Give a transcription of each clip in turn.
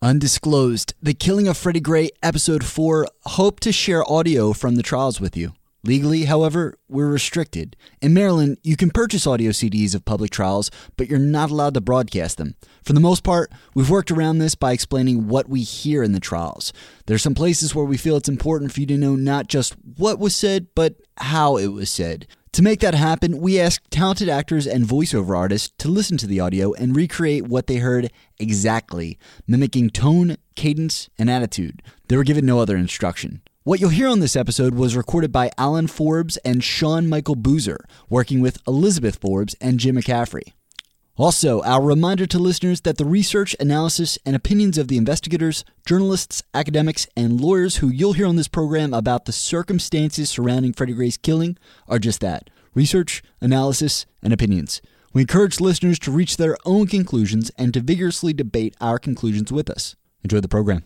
Undisclosed, The Killing of Freddie Gray, Episode 4, hope to share audio from the trials with you. Legally, however, we're restricted. In Maryland, you can purchase audio CDs of public trials, but you're not allowed to broadcast them. For the most part, we've worked around this by explaining what we hear in the trials. There's some places where we feel it's important for you to know not just what was said, but how it was said. To make that happen, we asked talented actors and voiceover artists to listen to the audio and recreate what they heard exactly, mimicking tone, cadence, and attitude. They were given no other instruction. What you'll hear on this episode was recorded by Alan Forbes and Sean Michael Boozer, working with Elizabeth Forbes and Jim McCaffrey. Also, our reminder to listeners that the research, analysis, and opinions of the investigators, journalists, academics, and lawyers who you'll hear on this program about the circumstances surrounding Freddie Gray's killing are just that, research, analysis, and opinions. We encourage listeners to reach their own conclusions and to vigorously debate our conclusions with us. Enjoy the program.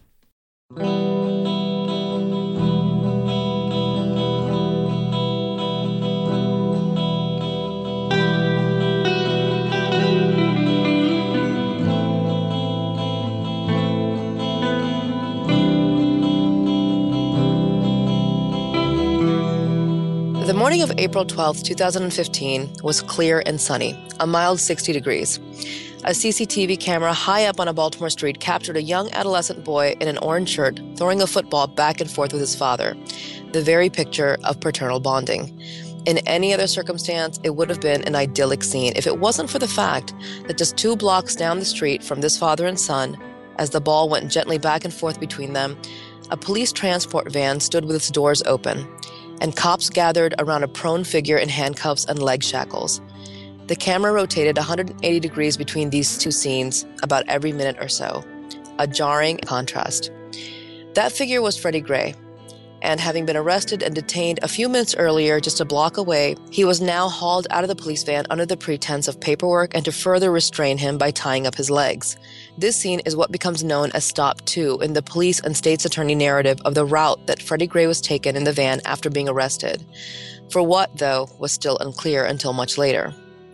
The morning of April 12, 2015 was clear and sunny, a mild 60 degrees. A CCTV camera high up on a Baltimore street captured a young adolescent boy in an orange shirt throwing a football back and forth with his father, the very picture of paternal bonding. In any other circumstance, it would have been an idyllic scene if it wasn't for the fact that just 2 blocks down the street from this father and son, as the ball went gently back and forth between them, a police transport van stood with its doors open, and cops gathered around a prone figure in handcuffs and leg shackles. The camera rotated 180 degrees between these two scenes about every minute or so, a jarring contrast. That figure was Freddie Gray, and having been arrested and detained a few minutes earlier just a block away, he was now hauled out of the police van under the pretense of paperwork and to further restrain him by tying up his legs. This scene is what becomes known as Stop 2 in the police and state's attorney narrative of the route that Freddie Gray was taken in the van after being arrested. For what, though, was still unclear until much later.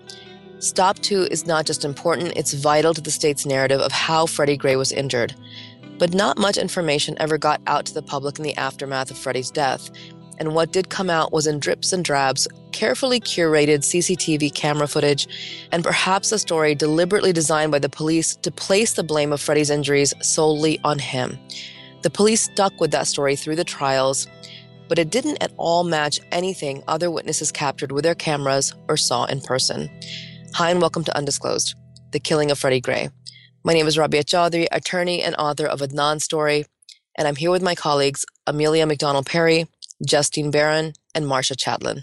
Stop 2 is not just important, it's vital to the state's narrative of how Freddie Gray was injured. But not much information ever got out to the public in the aftermath of Freddie's death, and what did come out was in drips and drabs, carefully curated CCTV camera footage, and perhaps a story deliberately designed by the police to place the blame of Freddie's injuries solely on him. The police stuck with that story through the trials, but it didn't at all match anything other witnesses captured with their cameras or saw in person. Hi and welcome to Undisclosed, The Killing of Freddie Gray. My name is Rabia Chaudhry, attorney and author of Adnan's Story, and I'm here with my colleagues Amelia McDonald-Perry, Justine Barron, and Marcia Chatlin.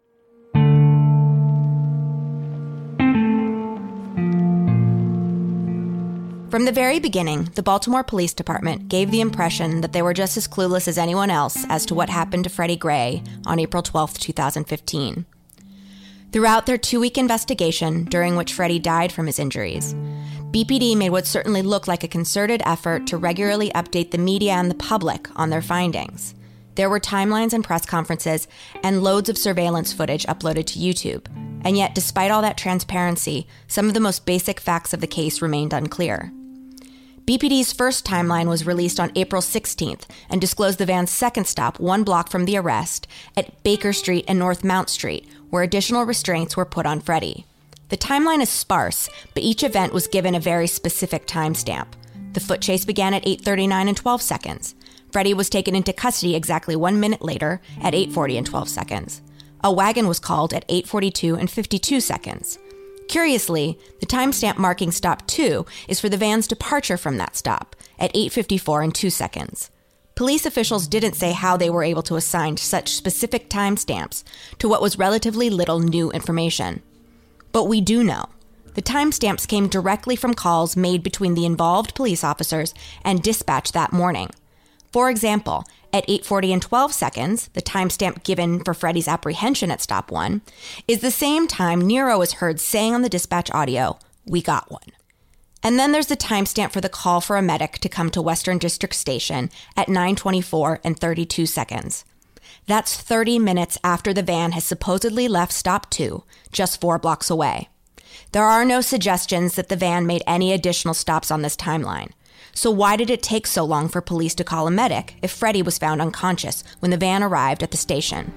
From the very beginning, the Baltimore Police Department gave the impression that they were just as clueless as anyone else as to what happened to Freddie Gray on April 12, 2015. Throughout their 2-week investigation, during which Freddie died from his injuries, BPD made what certainly looked like a concerted effort to regularly update the media and the public on their findings. There were timelines and press conferences and loads of surveillance footage uploaded to YouTube. And yet, despite all that transparency, some of the most basic facts of the case remained unclear. BPD's first timeline was released on April 16th and disclosed the van's second stop 1 block from the arrest at Baker Street and North Mount Street, where additional restraints were put on Freddie. The timeline is sparse, but each event was given a very specific timestamp. The foot chase began at 8:39 and 12 seconds. Freddie was taken into custody exactly 1 minute later at 8:40 and 12 seconds. A wagon was called at 8:42 and 52 seconds. Curiously, the timestamp marking Stop 2 is for the van's departure from that stop at 8:54 and 2 seconds. Police officials didn't say how they were able to assign such specific timestamps to what was relatively little new information. But we do know. The timestamps came directly from calls made between the involved police officers and dispatch that morning. For example, at 8:40 and 12 seconds, the timestamp given for Freddie's apprehension at Stop 1, is the same time Nero is heard saying on the dispatch audio, "We got one." And then there's the timestamp for the call for a medic to come to Western District Station at 9:24 and 32 seconds. That's 30 minutes after the van has supposedly left Stop 2, just 4 blocks away. There are no suggestions that the van made any additional stops on this timeline. So why did it take so long for police to call a medic if Freddie was found unconscious when the van arrived at the station?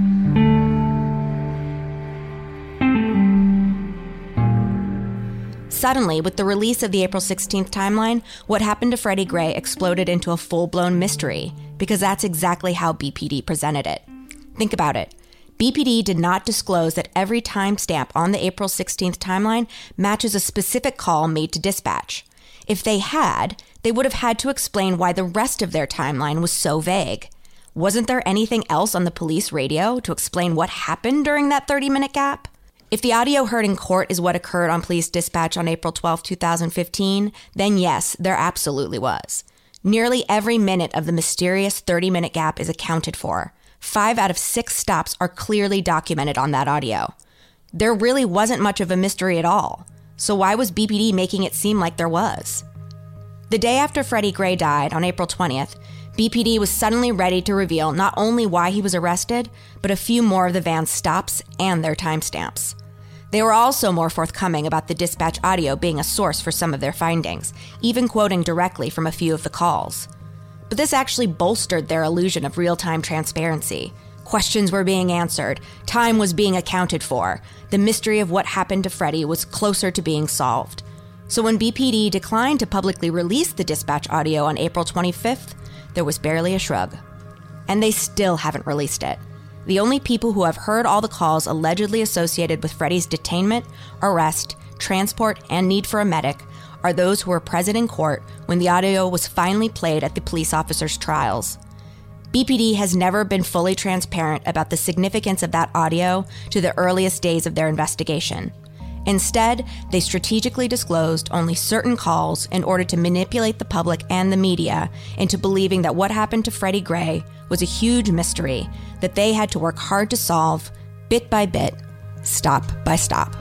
Suddenly, with the release of the April 16th timeline, what happened to Freddie Gray exploded into a full-blown mystery, because that's exactly how BPD presented it. Think about it. BPD did not disclose that every timestamp on the April 16th timeline matches a specific call made to dispatch. If they had, they would have had to explain why the rest of their timeline was so vague. Wasn't there anything else on the police radio to explain what happened during that 30-minute gap? If the audio heard in court is what occurred on police dispatch on April 12, 2015, then yes, there absolutely was. Nearly every minute of the mysterious 30-minute gap is accounted for. 5 out of 6 stops are clearly documented on that audio. There really wasn't much of a mystery at all. So why was BPD making it seem like there was? The day after Freddie Gray died, on April 20th, BPD was suddenly ready to reveal not only why he was arrested, but a few more of the van's stops and their timestamps. They were also more forthcoming about the dispatch audio being a source for some of their findings, even quoting directly from a few of the calls. But this actually bolstered their illusion of real-time transparency. Questions were being answered, time was being accounted for, the mystery of what happened to Freddie was closer to being solved. So when BPD declined to publicly release the dispatch audio on April 25th, there was barely a shrug. And they still haven't released it. The only people who have heard all the calls allegedly associated with Freddie's detainment, arrest, transport, and need for a medic are those who were present in court when the audio was finally played at the police officers' trials. BPD has never been fully transparent about the significance of that audio to the earliest days of their investigation. Instead, they strategically disclosed only certain calls in order to manipulate the public and the media into believing that what happened to Freddie Gray was a huge mystery that they had to work hard to solve, bit by bit, stop by stop.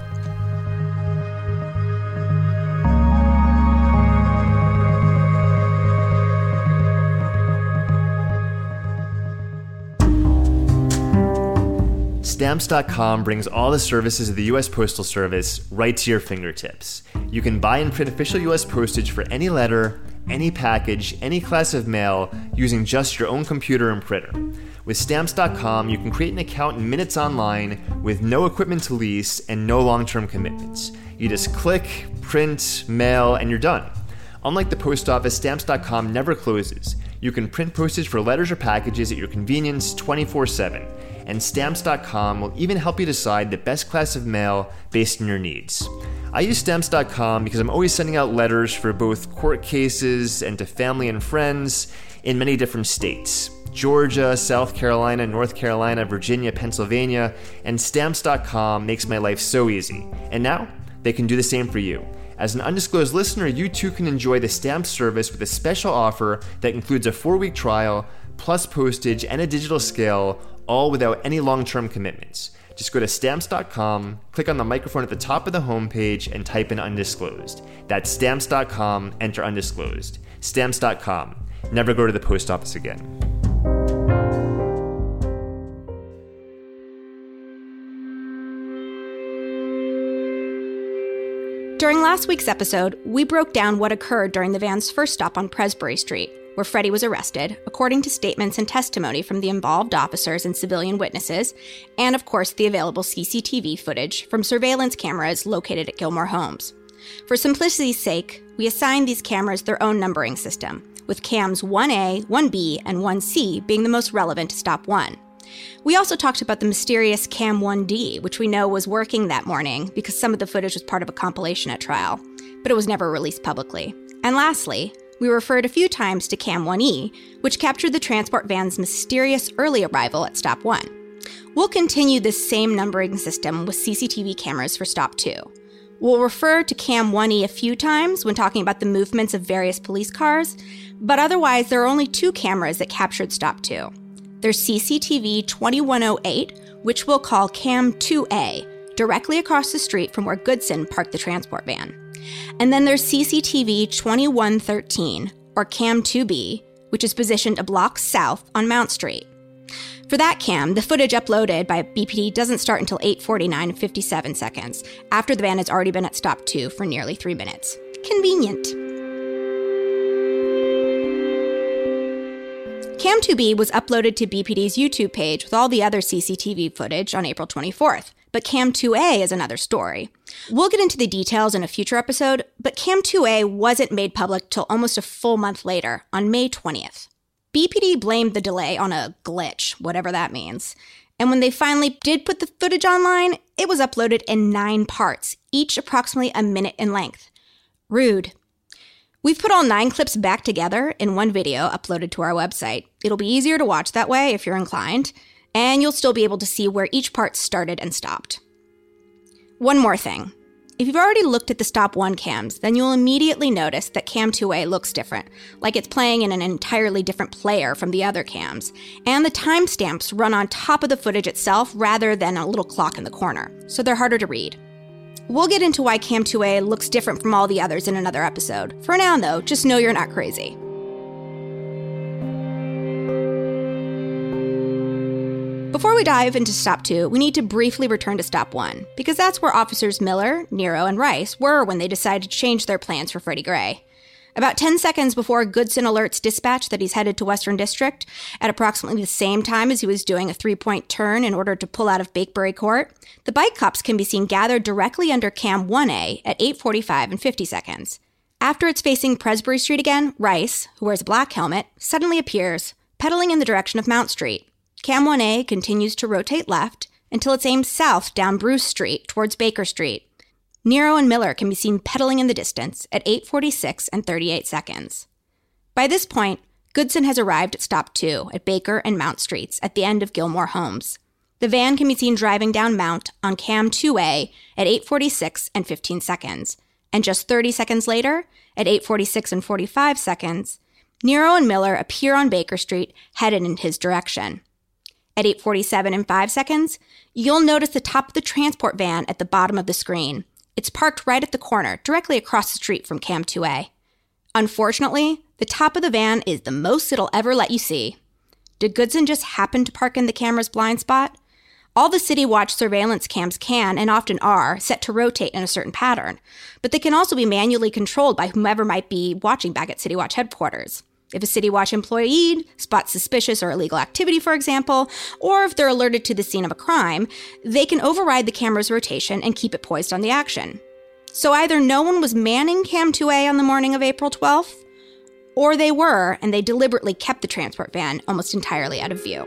Stamps.com brings all the services of the U.S. Postal Service right to your fingertips. You can buy and print official U.S. postage for any letter, any package, any class of mail using just your own computer and printer. With Stamps.com, you can create an account in minutes online with no equipment to lease and no long-term commitments. You just click, print, mail, and you're done. Unlike the post office, Stamps.com never closes. You can print postage for letters or packages at your convenience 24/7. And Stamps.com will even help you decide the best class of mail based on your needs. I use Stamps.com because I'm always sending out letters for both court cases and to family and friends in many different states. Georgia, South Carolina, North Carolina, Virginia, Pennsylvania, and Stamps.com makes my life so easy. And now, they can do the same for you. As an undisclosed listener, you too can enjoy the Stamps service with a special offer that includes a 4-week trial, plus postage and a digital scale, all without any long-term commitments. Just go to Stamps.com, click on the microphone at the top of the homepage, and type in undisclosed. That's Stamps.com, enter undisclosed. Stamps.com. Never go to the post office again. During last week's episode, we broke down what occurred during the van's first stop on Presbury Street, where Freddie was arrested, according to statements and testimony from the involved officers and civilian witnesses, and of course the available CCTV footage from surveillance cameras located at Gilmore Homes. For simplicity's sake, we assigned these cameras their own numbering system, with cams 1A, 1B, and 1C being the most relevant to stop 1. We also talked about the mysterious Cam 1D, which we know was working that morning because some of the footage was part of a compilation at trial, but it was never released publicly. And lastly, we referred a few times to Cam 1E, which captured the transport van's mysterious early arrival at Stop 1. We'll continue this same numbering system with CCTV cameras for Stop 2. We'll refer to Cam 1E a few times when talking about the movements of various police cars, but otherwise there are only 2 cameras that captured Stop 2. There's CCTV 2108, which we'll call Cam 2A, directly across the street from where Goodson parked the transport van. And then there's CCTV 2113, or Cam 2B, which is positioned a block south on Mount Street. For that cam, the footage uploaded by BPD doesn't start until 8:49 and 57 seconds, after the van has already been at Stop 2 for nearly 3 minutes. Convenient. Cam 2B was uploaded to BPD's YouTube page with all the other CCTV footage on April 24th, but Cam 2A is another story. We'll get into the details in a future episode, but Cam 2A wasn't made public till almost a full month later, on May 20th. BPD blamed the delay on a glitch, whatever that means. And when they finally did put the footage online, it was uploaded in 9 parts, each approximately a minute in length. Rude. We've put all 9 clips back together in one video uploaded to our website. It'll be easier to watch that way if you're inclined, and you'll still be able to see where each part started and stopped. One more thing. If you've already looked at the Stop 1 cams, then you'll immediately notice that Cam 2A looks different, like it's playing in an entirely different player from the other cams, and the timestamps run on top of the footage itself rather than a little clock in the corner, so they're harder to read. We'll get into why Cam 2A looks different from all the others in another episode. For now, though, just know you're not crazy. Before we dive into Stop 2, we need to briefly return to Stop 1, because that's where Officers Miller, Nero, and Rice were when they decided to change their plans for Freddie Gray. About 10 seconds before Goodson alerts dispatch that he's headed to Western District, at approximately the same time as he was doing a 3-point turn in order to pull out of Bakebury Court, the bike cops can be seen gathered directly under Cam 1A at 8:45 and 50 seconds. After it's facing Presbury Street again, Rice, who wears a black helmet, suddenly appears, pedaling in the direction of Mount Street. Cam 1A continues to rotate left until it's aimed south down Bruce Street towards Baker Street. Nero and Miller can be seen pedaling in the distance at 8:46 and 38 seconds. By this point, Goodson has arrived at Stop 2 at Baker and Mount Streets at the end of Gilmore Homes. The van can be seen driving down Mount on Cam 2A at 8:46 and 15 seconds. And just 30 seconds later, at 8:46 and 45 seconds, Nero and Miller appear on Baker Street headed in his direction. At 8:47 and 5 seconds, you'll notice the top of the transport van at the bottom of the screen. It's parked right at the corner, directly across the street from Cam 2A. Unfortunately, the top of the van is the most it'll ever let you see. Did Goodson just happen to park in the camera's blind spot? All the City Watch surveillance cams can, and often are, set to rotate in a certain pattern, but they can also be manually controlled by whomever might be watching back at City Watch headquarters. If a City Watch employee spots suspicious or illegal activity, for example, or if they're alerted to the scene of a crime, they can override the camera's rotation and keep it poised on the action. So either no one was manning Cam 2A on the morning of April 12th, or they were, and they deliberately kept the transport van almost entirely out of view.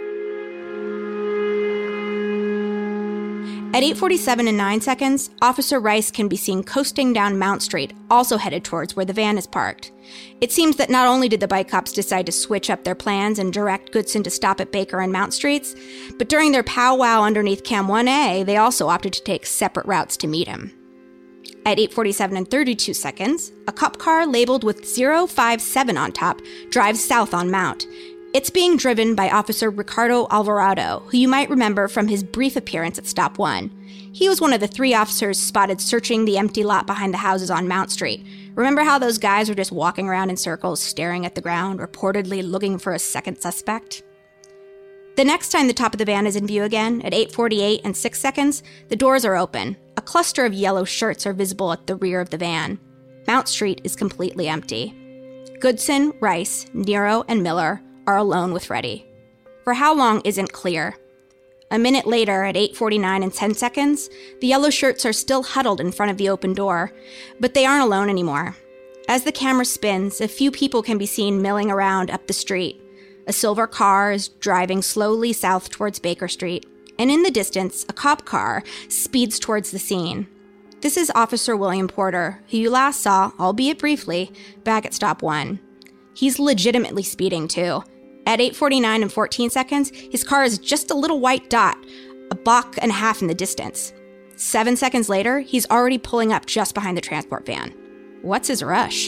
At 8:47 and 9 seconds, Officer Rice can be seen coasting down Mount Street, also headed towards where the van is parked. It seems that not only did the bike cops decide to switch up their plans and direct Goodson to stop at Baker and Mount Streets, but during their powwow underneath Cam 1A, they also opted to take separate routes to meet him. At 8:47 and 32 seconds, a cop car labeled with 057 on top drives south on Mount. It's being driven by Officer Ricardo Alvarado, who you might remember from his brief appearance at Stop 1. He was one of the 3 officers spotted searching the empty lot behind the houses on Mount Street. Remember how those guys were just walking around in circles, staring at the ground, reportedly looking for a second suspect? The next time the top of the van is in view again, at 8:48 and 6 seconds, the doors are open. A cluster of yellow shirts are visible at the rear of the van. Mount Street is completely empty. Goodson, Rice, Nero, and Miller are alone with Freddie. For how long isn't clear. A minute later, at 8:49 and 10 seconds, the yellow shirts are still huddled in front of the open door, but they aren't alone anymore. As the camera spins, a few people can be seen milling around up the street. A silver car is driving slowly south towards Baker Street, and in the distance, a cop car speeds towards the scene. This is Officer William Porter, who you last saw, albeit briefly, back at Stop 1. He's legitimately speeding, too. At 8:49 and 14 seconds, his car is just a little white dot, a block and a half in the distance. 7 seconds later, he's already pulling up just behind the transport van. What's his rush?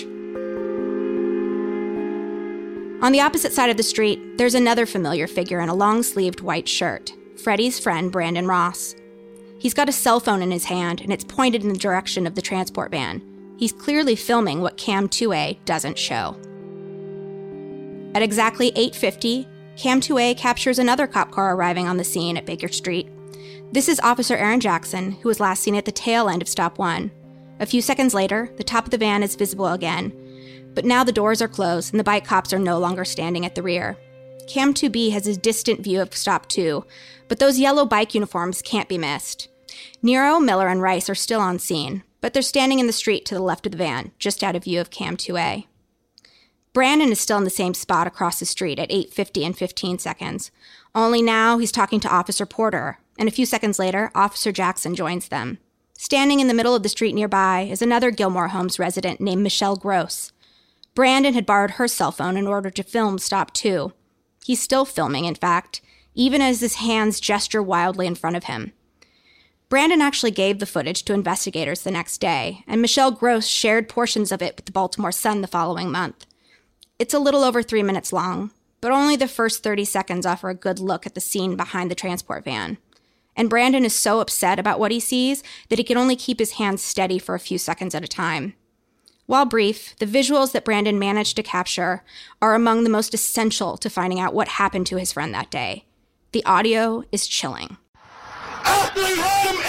On the opposite side of the street, there's another familiar figure in a long-sleeved white shirt, Freddie's friend Brandon Ross. He's got a cell phone in his hand, and it's pointed in the direction of the transport van. He's clearly filming what Cam 2A doesn't show. At exactly 8:50, Cam 2A captures another cop car arriving on the scene at Baker Street. This is Officer Aaron Jackson, who was last seen at the tail end of Stop 1. A few seconds later, the top of the van is visible again, but now the doors are closed and the bike cops are no longer standing at the rear. Cam 2B has a distant view of Stop 2, but those yellow bike uniforms can't be missed. Nero, Miller, and Rice are still on scene, but they're standing in the street to the left of the van, just out of view of Cam 2A. Brandon is still in the same spot across the street at 8:50 and 15 seconds. Only now he's talking to Officer Porter, and a few seconds later, Officer Jackson joins them. Standing in the middle of the street nearby is another Gilmore Homes resident named Michelle Gross. Brandon had borrowed her cell phone in order to film Stop 2. He's still filming, in fact, even as his hands gesture wildly in front of him. Brandon actually gave the footage to investigators the next day, and Michelle Gross shared portions of it with the Baltimore Sun the following month. It's a little over 3 minutes long, but only the first 30 seconds offer a good look at the scene behind the transport van. And Brandon is so upset about what he sees that he can only keep his hands steady for a few seconds at a time. While brief, the visuals that Brandon managed to capture are among the most essential to finding out what happened to his friend that day. The audio is chilling. After he had him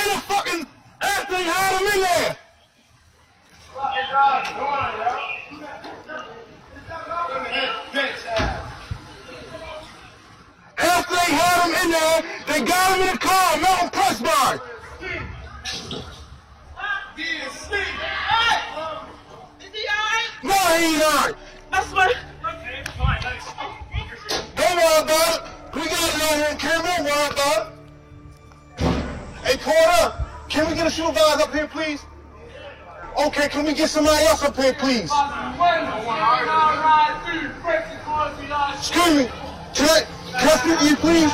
in there! After they had him in there, they got him in the car, Mountain Press Bar. No, he ain't alright. That's what. Okay, fine. Don't worry about it. We got it out here in camera. Don't worry about it. Hey, Porter, can we get a supervisor up here, please? Okay, can we get somebody else up here, please? Excuse me. Can I speak to you, please?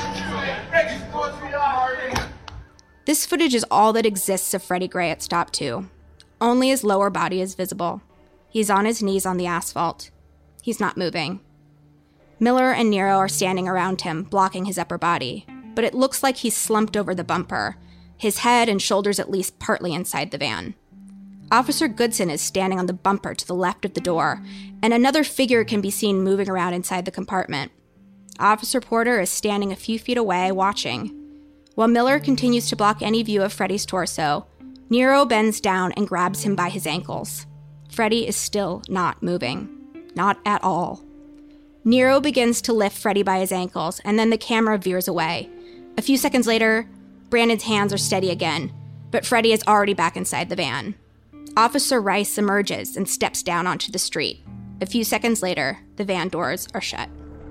This footage is all that exists of Freddie Gray at Stop 2. Only his lower body is visible. He's on his knees on the asphalt. He's not moving. Miller and Nero are standing around him, blocking his upper body, but it looks like he's slumped over the bumper, his head and shoulders at least partly inside the van. Officer Goodson is standing on the bumper to the left of the door, and another figure can be seen moving around inside the compartment. Officer Porter is standing a few feet away, watching. While Miller continues to block any view of Freddie's torso, Nero bends down and grabs him by his ankles. Freddie is still not moving. Not at all. Nero begins to lift Freddie by his ankles, and then the camera veers away. A few seconds later, Brandon's hands are steady again, but Freddie is already back inside the van. Officer Rice emerges and steps down onto the street. A few seconds later, the van doors are shut.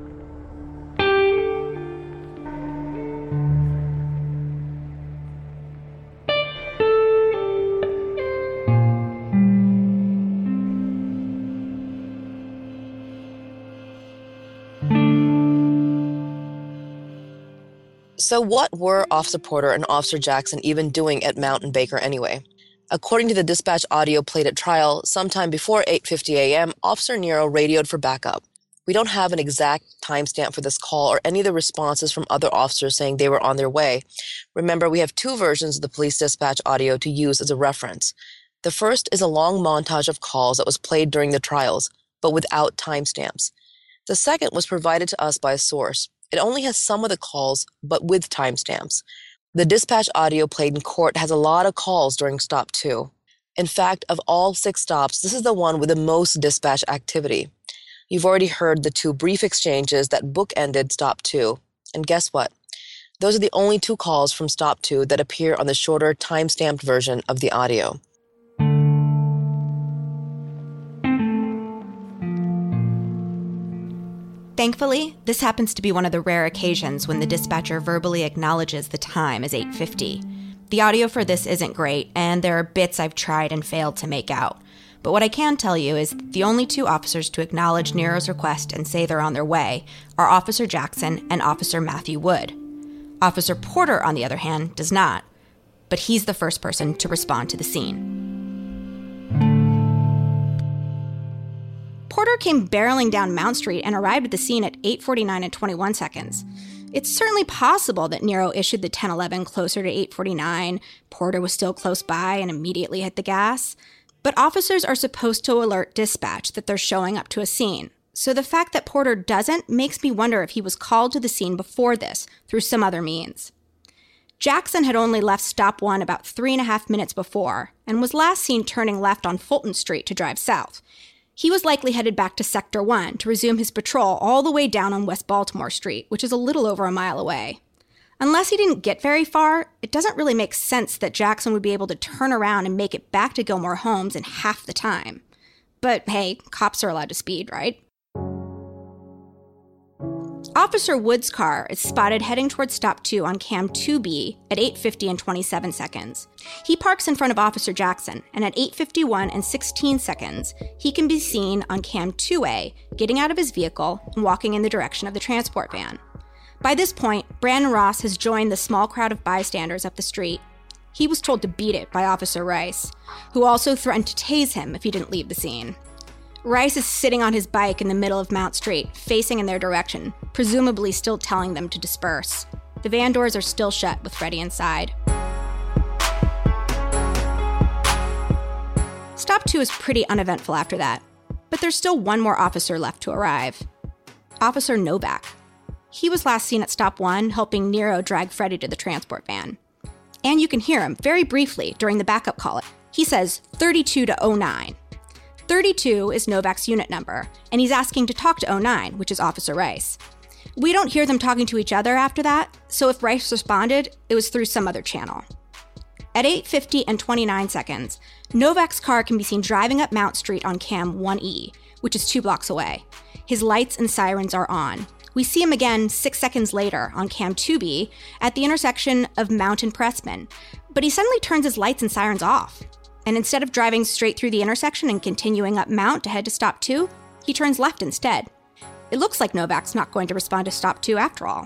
So what were Officer Porter and Officer Jackson even doing at Mount and Baker anyway? According to the dispatch audio played at trial, sometime before 8:50 a.m., Officer Nero radioed for backup. We don't have an exact timestamp for this call or any of the responses from other officers saying they were on their way. Remember, we have two versions of the police dispatch audio to use as a reference. The first is a long montage of calls that was played during the trials, but without timestamps. The second was provided to us by a source. It only has some of the calls, but with timestamps. The dispatch audio played in court has a lot of calls during Stop 2. In fact, of all 6 stops, this is the one with the most dispatch activity. You've already heard the 2 brief exchanges that bookended Stop 2. And guess what? Those are the only 2 calls from Stop 2 that appear on the shorter, time-stamped version of the audio. Thankfully, this happens to be one of the rare occasions when the dispatcher verbally acknowledges the time as 8:50. The audio for this isn't great, and there are bits I've tried and failed to make out. But what I can tell you is the only 2 officers to acknowledge Nero's request and say they're on their way are Officer Jackson and Officer Matthew Wood. Officer Porter, on the other hand, does not, but he's the first person to respond to the scene. Porter came barreling down Mount Street and arrived at the scene at 8:49 and 21 seconds. It's certainly possible that Nero issued the 1011 closer to 8:49, Porter was still close by and immediately hit the gas. But officers are supposed to alert dispatch that they're showing up to a scene. So the fact that Porter doesn't makes me wonder if he was called to the scene before this through some other means. Jackson had only left Stop 1 about 3.5 minutes before and was last seen turning left on Fulton Street to drive south. He was likely headed back to Sector 1 to resume his patrol all the way down on West Baltimore Street, which is a little over a mile away. Unless he didn't get very far, it doesn't really make sense that Jackson would be able to turn around and make it back to Gilmore Homes in half the time. But hey, cops are allowed to speed, right? Officer Wood's car is spotted heading towards Stop 2 on Cam 2B at 8:50 and 27 seconds. He parks in front of Officer Jackson, and at 8:51 and 16 seconds, he can be seen on Cam 2A getting out of his vehicle and walking in the direction of the transport van. By this point, Brandon Ross has joined the small crowd of bystanders up the street. He was told to beat it by Officer Rice, who also threatened to tase him if he didn't leave the scene. Rice is sitting on his bike in the middle of Mount Street, facing in their direction, presumably still telling them to disperse. The van doors are still shut with Freddie inside. Stop 2 is pretty uneventful after that, but there's still one more officer left to arrive. Officer Novak. He was last seen at Stop 1 helping Nero drag Freddie to the transport van. And you can hear him very briefly during the backup call. He says 32 to 09. 32 is Novak's unit number, and he's asking to talk to 09, which is Officer Rice. We don't hear them talking to each other after that, so if Rice responded, it was through some other channel. At 8:50 and 29 seconds, Novak's car can be seen driving up Mount Street on Cam 1E, which is 2 blocks away. His lights and sirens are on. We see him again 6 seconds later on Cam 2B at the intersection of Mount and Pressman, but he suddenly turns his lights and sirens off. And instead of driving straight through the intersection and continuing up Mount to head to Stop 2, he turns left instead. It looks like Novak's not going to respond to Stop 2 after all.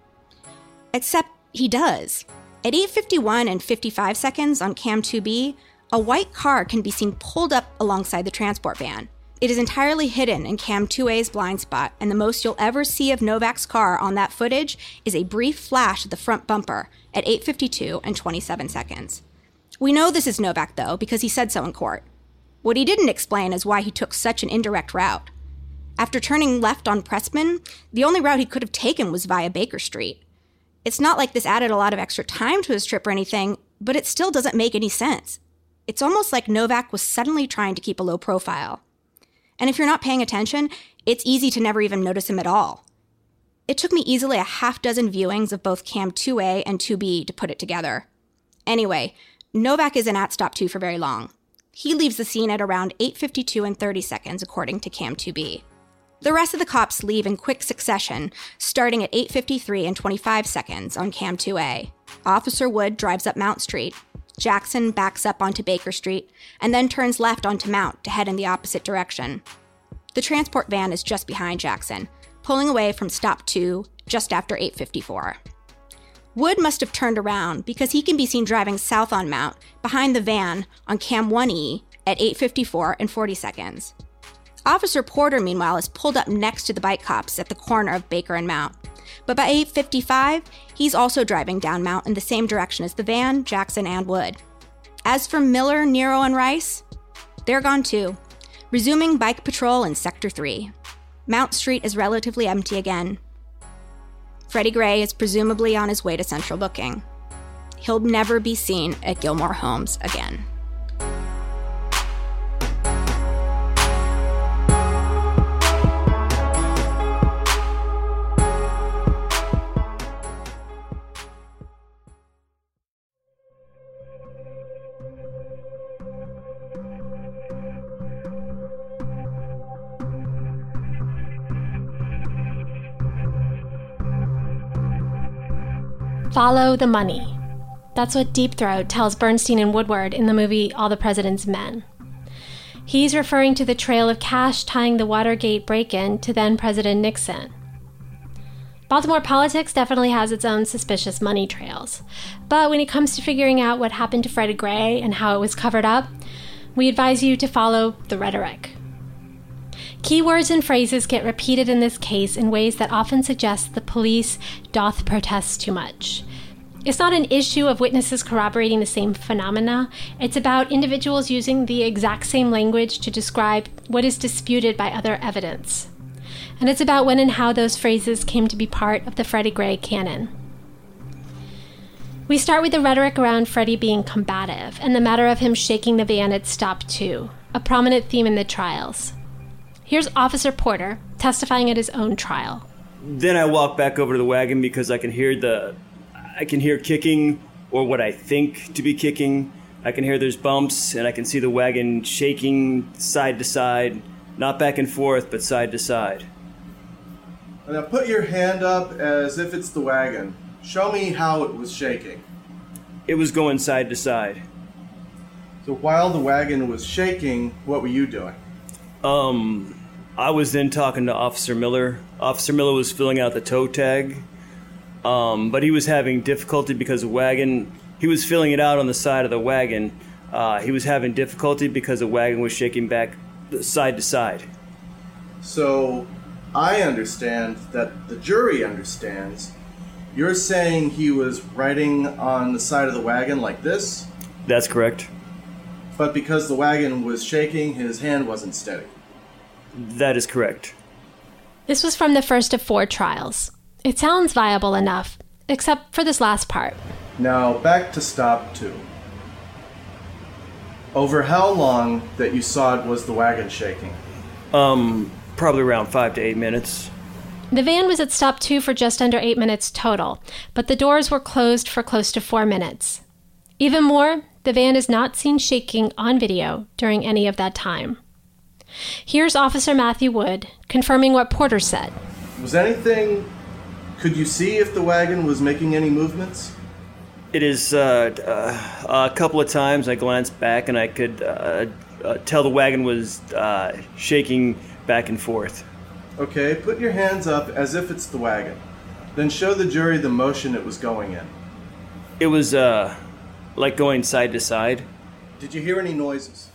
Except he does. At 8:51 and 55 seconds on Cam 2B, a white car can be seen pulled up alongside the transport van. It is entirely hidden in Cam 2A's blind spot, and the most you'll ever see of Novak's car on that footage is a brief flash of the front bumper at 8:52 and 27 seconds. We know this is Novak, though, because he said so in court. What he didn't explain is why he took such an indirect route. After turning left on Pressman, the only route he could have taken was via Baker Street. It's not like this added a lot of extra time to his trip or anything, but it still doesn't make any sense. It's almost like Novak was suddenly trying to keep a low profile. And if you're not paying attention, it's easy to never even notice him at all. It took me easily a half dozen viewings of both Cam 2A and 2B to put it together. Anyway, Novak isn't at Stop 2 for very long. He leaves the scene at around 8:52 and 30 seconds, according to Cam 2B. The rest of the cops leave in quick succession, starting at 8:53 and 25 seconds on Cam 2A. Officer Wood drives up Mount Street. Jackson backs up onto Baker Street, and then turns left onto Mount to head in the opposite direction. The transport van is just behind Jackson, pulling away from Stop 2 just after 8:54. Wood must have turned around because he can be seen driving south on Mount behind the van on Cam 1E at 8:54 and 40 seconds. Officer Porter, meanwhile, is pulled up next to the bike cops at the corner of Baker and Mount. But by 8:55, he's also driving down Mount in the same direction as the van, Jackson, and Wood. As for Miller, Nero, and Rice, they're gone too, resuming bike patrol in Sector 3. Mount Street is relatively empty again. Freddie Gray is presumably on his way to central booking. He'll never be seen at Gilmore Homes again. Follow the money. That's what Deep Throat tells Bernstein and Woodward in the movie All the President's Men. He's referring to the trail of cash tying the Watergate break-in to then-President Nixon. Baltimore politics definitely has its own suspicious money trails, but when it comes to figuring out what happened to Freddie Gray and how it was covered up, we advise you to follow the rhetoric. Keywords and phrases get repeated in this case in ways that often suggest the police doth protest too much. It's not an issue of witnesses corroborating the same phenomena. It's about individuals using the exact same language to describe what is disputed by other evidence. And it's about when and how those phrases came to be part of the Freddie Gray canon. We start with the rhetoric around Freddie being combative and the matter of him shaking the van at Stop 2, a prominent theme in the trials. Here's Officer Porter testifying at his own trial. Then I walk back over to the wagon because I can hear kicking, or what I think to be kicking. I can hear there's bumps, and I can see the wagon shaking side to side, not back and forth, but side to side. Now put your hand up as if it's the wagon. Show me how it was shaking. It was going side to side. So while the wagon was shaking, what were you doing? I was then talking to Officer Miller. Officer Miller was filling out the tow tag, but he was having difficulty because the wagon, he was filling it out on the side of the wagon. He was having difficulty because the wagon was shaking back side to side. So I understand that the jury understands. You're saying he was riding on the side of the wagon like this? That's correct. But because the wagon was shaking, his hand wasn't steady. That is correct. This was from the first of 4 trials. It sounds viable enough, except for this last part. Now, back to stop 2. Over how long that you saw it was the wagon shaking? Probably around 5 to 8 minutes. The van was at stop 2 for just under 8 minutes total, but the doors were closed for close to 4 minutes. Even more, the van is not seen shaking on video during any of that time. Here's Officer Matthew Wood confirming what Porter said. Could you see if the wagon was making any movements? It is a couple of times I glanced back and I could tell the wagon was shaking back and forth. Okay, put your hands up as if it's the wagon. Then show the jury the motion it was going in. It was like going side to side. Did you hear any noises?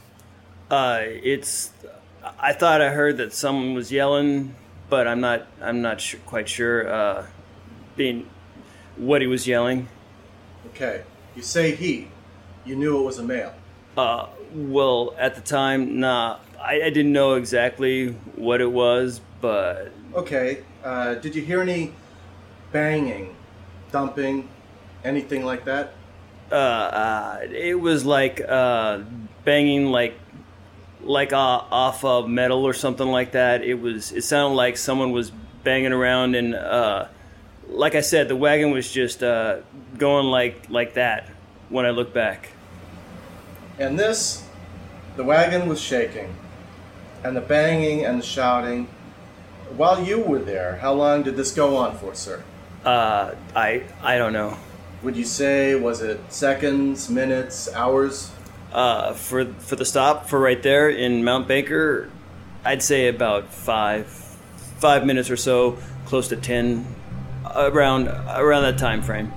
I thought I heard that someone was yelling, but I'm not quite sure being what he was yelling. Okay, you say he. You knew it was a male. Well, at the time, nah. I didn't know exactly what it was, but... Okay, did you hear any banging, thumping, anything like that? It was like banging like off of metal or something like that. It sounded like someone was banging around, and like I said, the wagon was just going like that when I look back. And the wagon was shaking, and the banging and the shouting. While you were there, how long did this go on for, sir? I don't know. Would you say, was it seconds, minutes, hours? For the stop, for right there in Mount Baker, I'd say about 5 minutes or so, close to 10, around that time frame.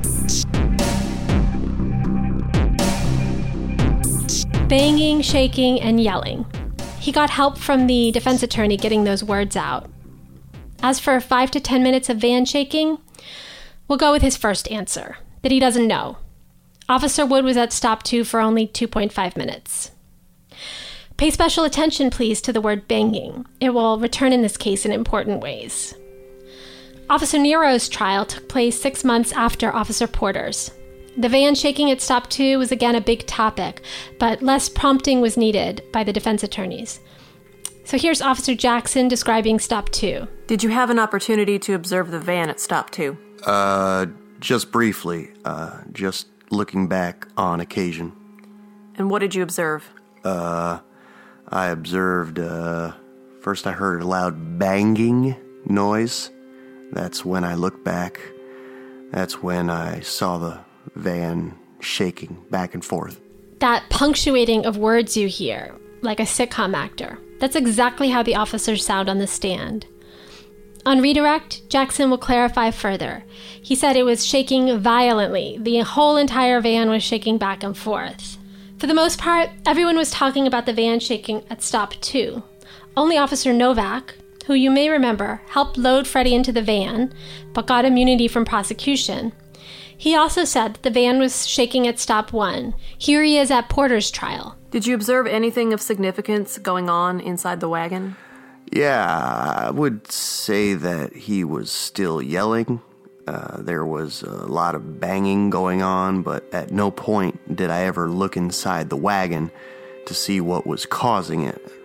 Banging, shaking, and yelling. He got help from the defense attorney getting those words out. As for 5 to 10 minutes of van shaking, we'll go with his first answer, that he doesn't know. Officer Wood was at stop 2 for only 2.5 minutes. Pay special attention, please, to the word banging. It will return in this case in important ways. Officer Nero's trial took place 6 months after Officer Porter's. The van shaking at stop 2 was again a big topic, but less prompting was needed by the defense attorneys. So here's Officer Jackson describing stop 2. Did you have an opportunity to observe the van at stop 2? Just briefly. Just looking back on occasion. And what did you observe? I observed, first I heard a loud banging noise. That's when I looked back. That's when I saw the van shaking back and forth. That punctuating of words you hear, like a sitcom actor. That's exactly how the officers sound on the stand. On redirect, Jackson will clarify further. He said it was shaking violently. The whole entire van was shaking back and forth. For the most part, everyone was talking about the van shaking at stop 2. Only Officer Novak, who you may remember helped load Freddie into the van, but got immunity from prosecution. He also said that the van was shaking at stop 1. Here he is at Porter's trial. Did you observe anything of significance going on inside the wagon? Yeah, I would say that he was still yelling. There was a lot of banging going on, but at no point did I ever look inside the wagon to see what was causing it.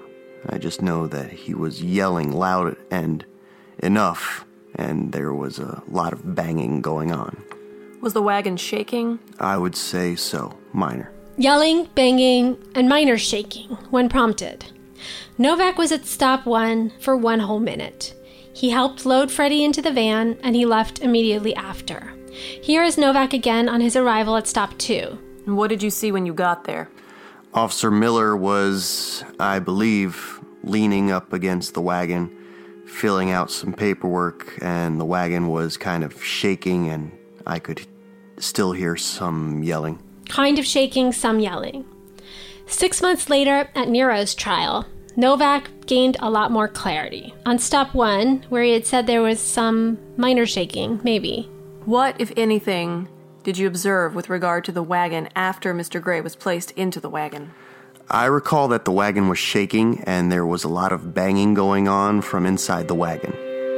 I just know that he was yelling loud and enough, and there was a lot of banging going on. Was the wagon shaking? I would say so. Minor. Yelling, banging, and minor shaking when prompted. Novak was at stop 1 for 1 whole minute. He helped load Freddie into the van, and he left immediately after. Here is Novak again on his arrival at stop 2. And what did you see when you got there? Officer Miller was, I believe, leaning up against the wagon, filling out some paperwork, and the wagon was kind of shaking, and I could still hear some yelling. Kind of shaking, some yelling. 6 months later, at Nero's trial, Novak gained a lot more clarity. On stop 1, where he had said there was some minor shaking, maybe. What, if anything, did you observe with regard to the wagon after Mr. Gray was placed into the wagon? I recall that the wagon was shaking and there was a lot of banging going on from inside the wagon.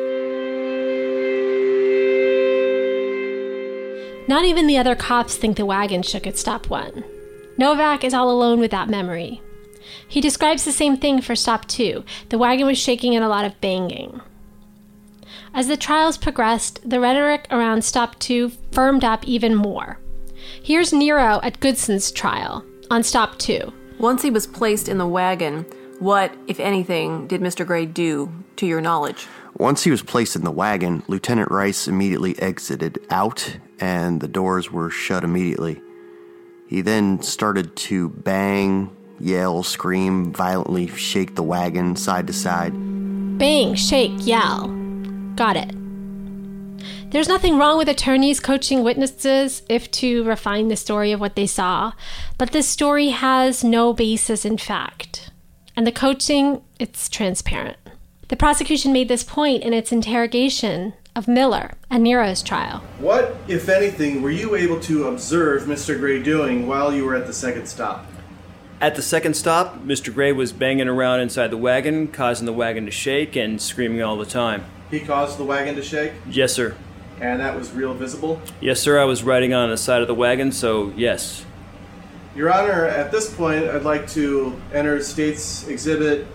Not even the other cops think the wagon shook at stop 1. Novak is all alone with that memory. He describes the same thing for stop 2. The wagon was shaking and a lot of banging. As the trials progressed, the rhetoric around stop 2 firmed up even more. Here's Nero at Goodson's trial on stop 2. Once he was placed in the wagon, what, if anything, did Mr. Gray do, to your knowledge? Once he was placed in the wagon, Lieutenant Rice immediately exited out, and the doors were shut immediately. He then started to bang, yell, scream, violently shake the wagon side to side. Bang, shake, yell. Got it. There's nothing wrong with attorneys coaching witnesses if to refine the story of what they saw, but this story has no basis in fact. And the coaching, it's transparent. The prosecution made this point in its interrogation of Miller at Nero's trial. What, if anything, were you able to observe Mr. Gray doing while you were at the second stop? At the second stop, Mr. Gray was banging around inside the wagon, causing the wagon to shake and screaming all the time. He caused the wagon to shake? Yes, sir. And that was real visible? Yes, sir. I was riding on the side of the wagon, so yes. Your Honor, at this point, I'd like to enter State's Exhibit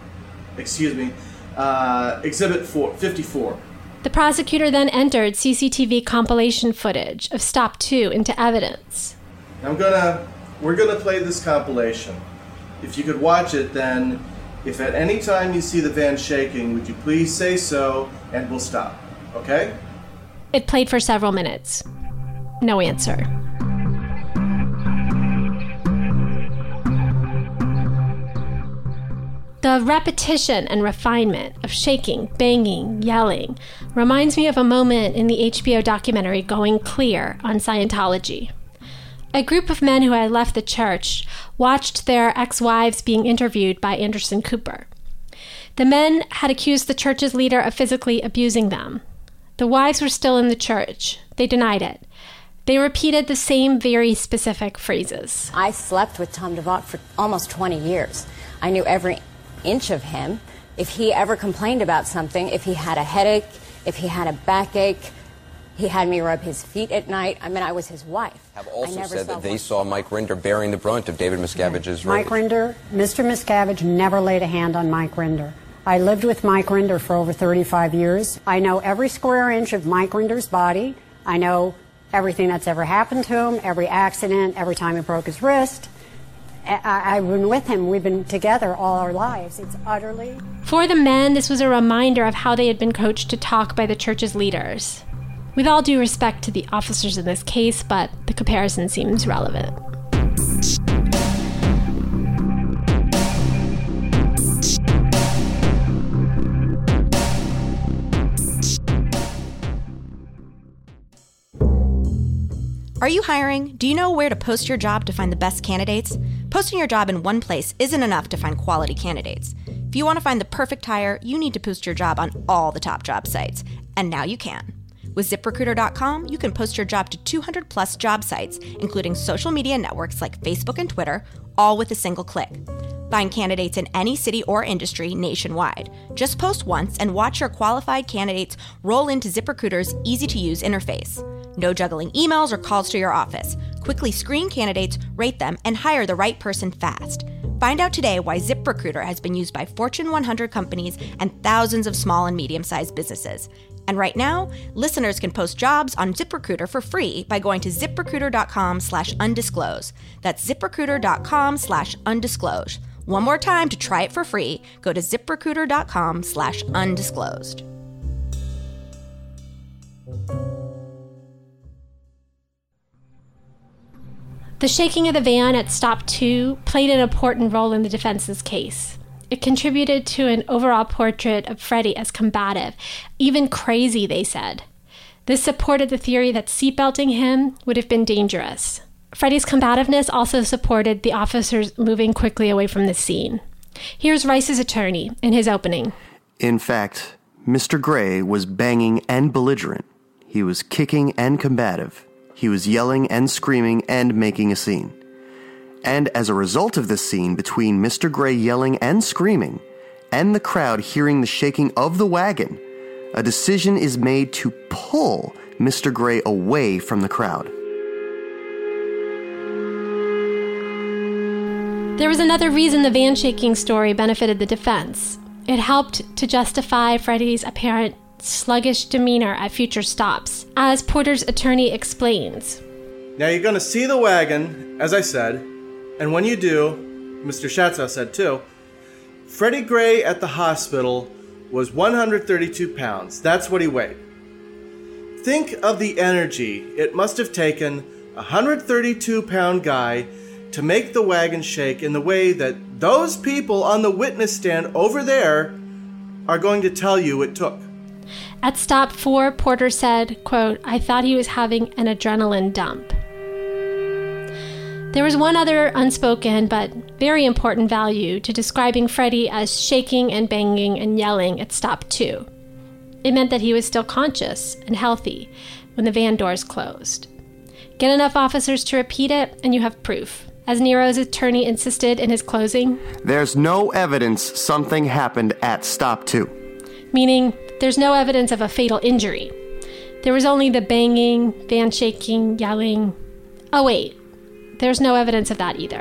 54. The prosecutor then entered CCTV compilation footage of stop 2 into evidence. We're gonna play this compilation. If you could watch it, then if at any time you see the van shaking, would you please say so, and we'll stop, okay? It played for several minutes. No answer. The repetition and refinement of shaking, banging, yelling reminds me of a moment in the HBO documentary Going Clear on Scientology. A group of men who had left the church watched their ex-wives being interviewed by Anderson Cooper. The men had accused the church's leader of physically abusing them. The wives were still in the church. They denied it. They repeated the same very specific phrases. I slept with Tom DeVock for almost 20 years. I knew every inch of him. If he ever complained about something, if he had a headache, if he had a backache, he had me rub his feet at night. I mean, I was his wife. Have also said that they saw Mike Rinder bearing the brunt of David Miscavige's rape. Mike Rinder, Mr. Miscavige never laid a hand on Mike Rinder. I lived with Mike Rinder for over 35 years. I know every square inch of Mike Rinder's body. I know everything that's ever happened to him, every accident, every time he broke his wrist. I've been with him. We've been together all our lives. It's utterly... For the men, this was a reminder of how they had been coached to talk by the church's leaders. With all due respect to the officers in this case, but the comparison seems relevant. Are you hiring? Do you know where to post your job to find the best candidates? Posting your job in one place isn't enough to find quality candidates. If you want to find the perfect hire, you need to post your job on all the top job sites. And now you can. With ZipRecruiter.com, you can post your job to 200 plus job sites, including social media networks like Facebook and Twitter, all with a single click. Find candidates in any city or industry nationwide. Just post once and watch your qualified candidates roll into ZipRecruiter's easy-to-use interface. No juggling emails or calls to your office. Quickly screen candidates, rate them, and hire the right person fast. Find out today why ZipRecruiter has been used by Fortune 100 companies and thousands of small and medium-sized businesses. And right now, listeners can post jobs on ZipRecruiter for free by going to ziprecruiter.com/undisclose. That's ziprecruiter.com/undisclose. One more time to try it for free, go to ziprecruiter.com/undisclosed. The shaking of the van at Stop 2 played an important role in the defense's case. It contributed to an overall portrait of Freddie as combative, even crazy, they said. This supported the theory that seatbelting him would have been dangerous. Freddie's combativeness also supported the officers moving quickly away from the scene. Here's Rice's attorney in his opening. In fact, Mr. Gray was banging and belligerent. He was kicking and combative. He was yelling and screaming and making a scene. And as a result of this scene between Mr. Gray yelling and screaming and the crowd hearing the shaking of the wagon, a decision is made to pull Mr. Gray away from the crowd. There was another reason the van shaking story benefited the defense. It helped to justify Freddie's apparent sluggish demeanor at future stops, as Porter's attorney explains. Now you're going to see the wagon, as I said, and when you do, Mr. Schatzow said too, Freddie Gray at the hospital was 132 pounds. That's what he weighed. Think of the energy it must have taken a 132-pound guy to make the wagon shake in the way that those people on the witness stand over there are going to tell you it took. At Stop 4, Porter said, quote, "I thought he was having an adrenaline dump." There was one other unspoken but very important value to describing Freddie as shaking and banging and yelling at Stop 2. It meant that he was still conscious and healthy when the van doors closed. Get enough officers to repeat it, and you have proof. As Nero's attorney insisted in his closing, there's no evidence something happened at Stop 2. Meaning, there's no evidence of a fatal injury. There was only the banging, van shaking, yelling. Oh wait, there's no evidence of that either.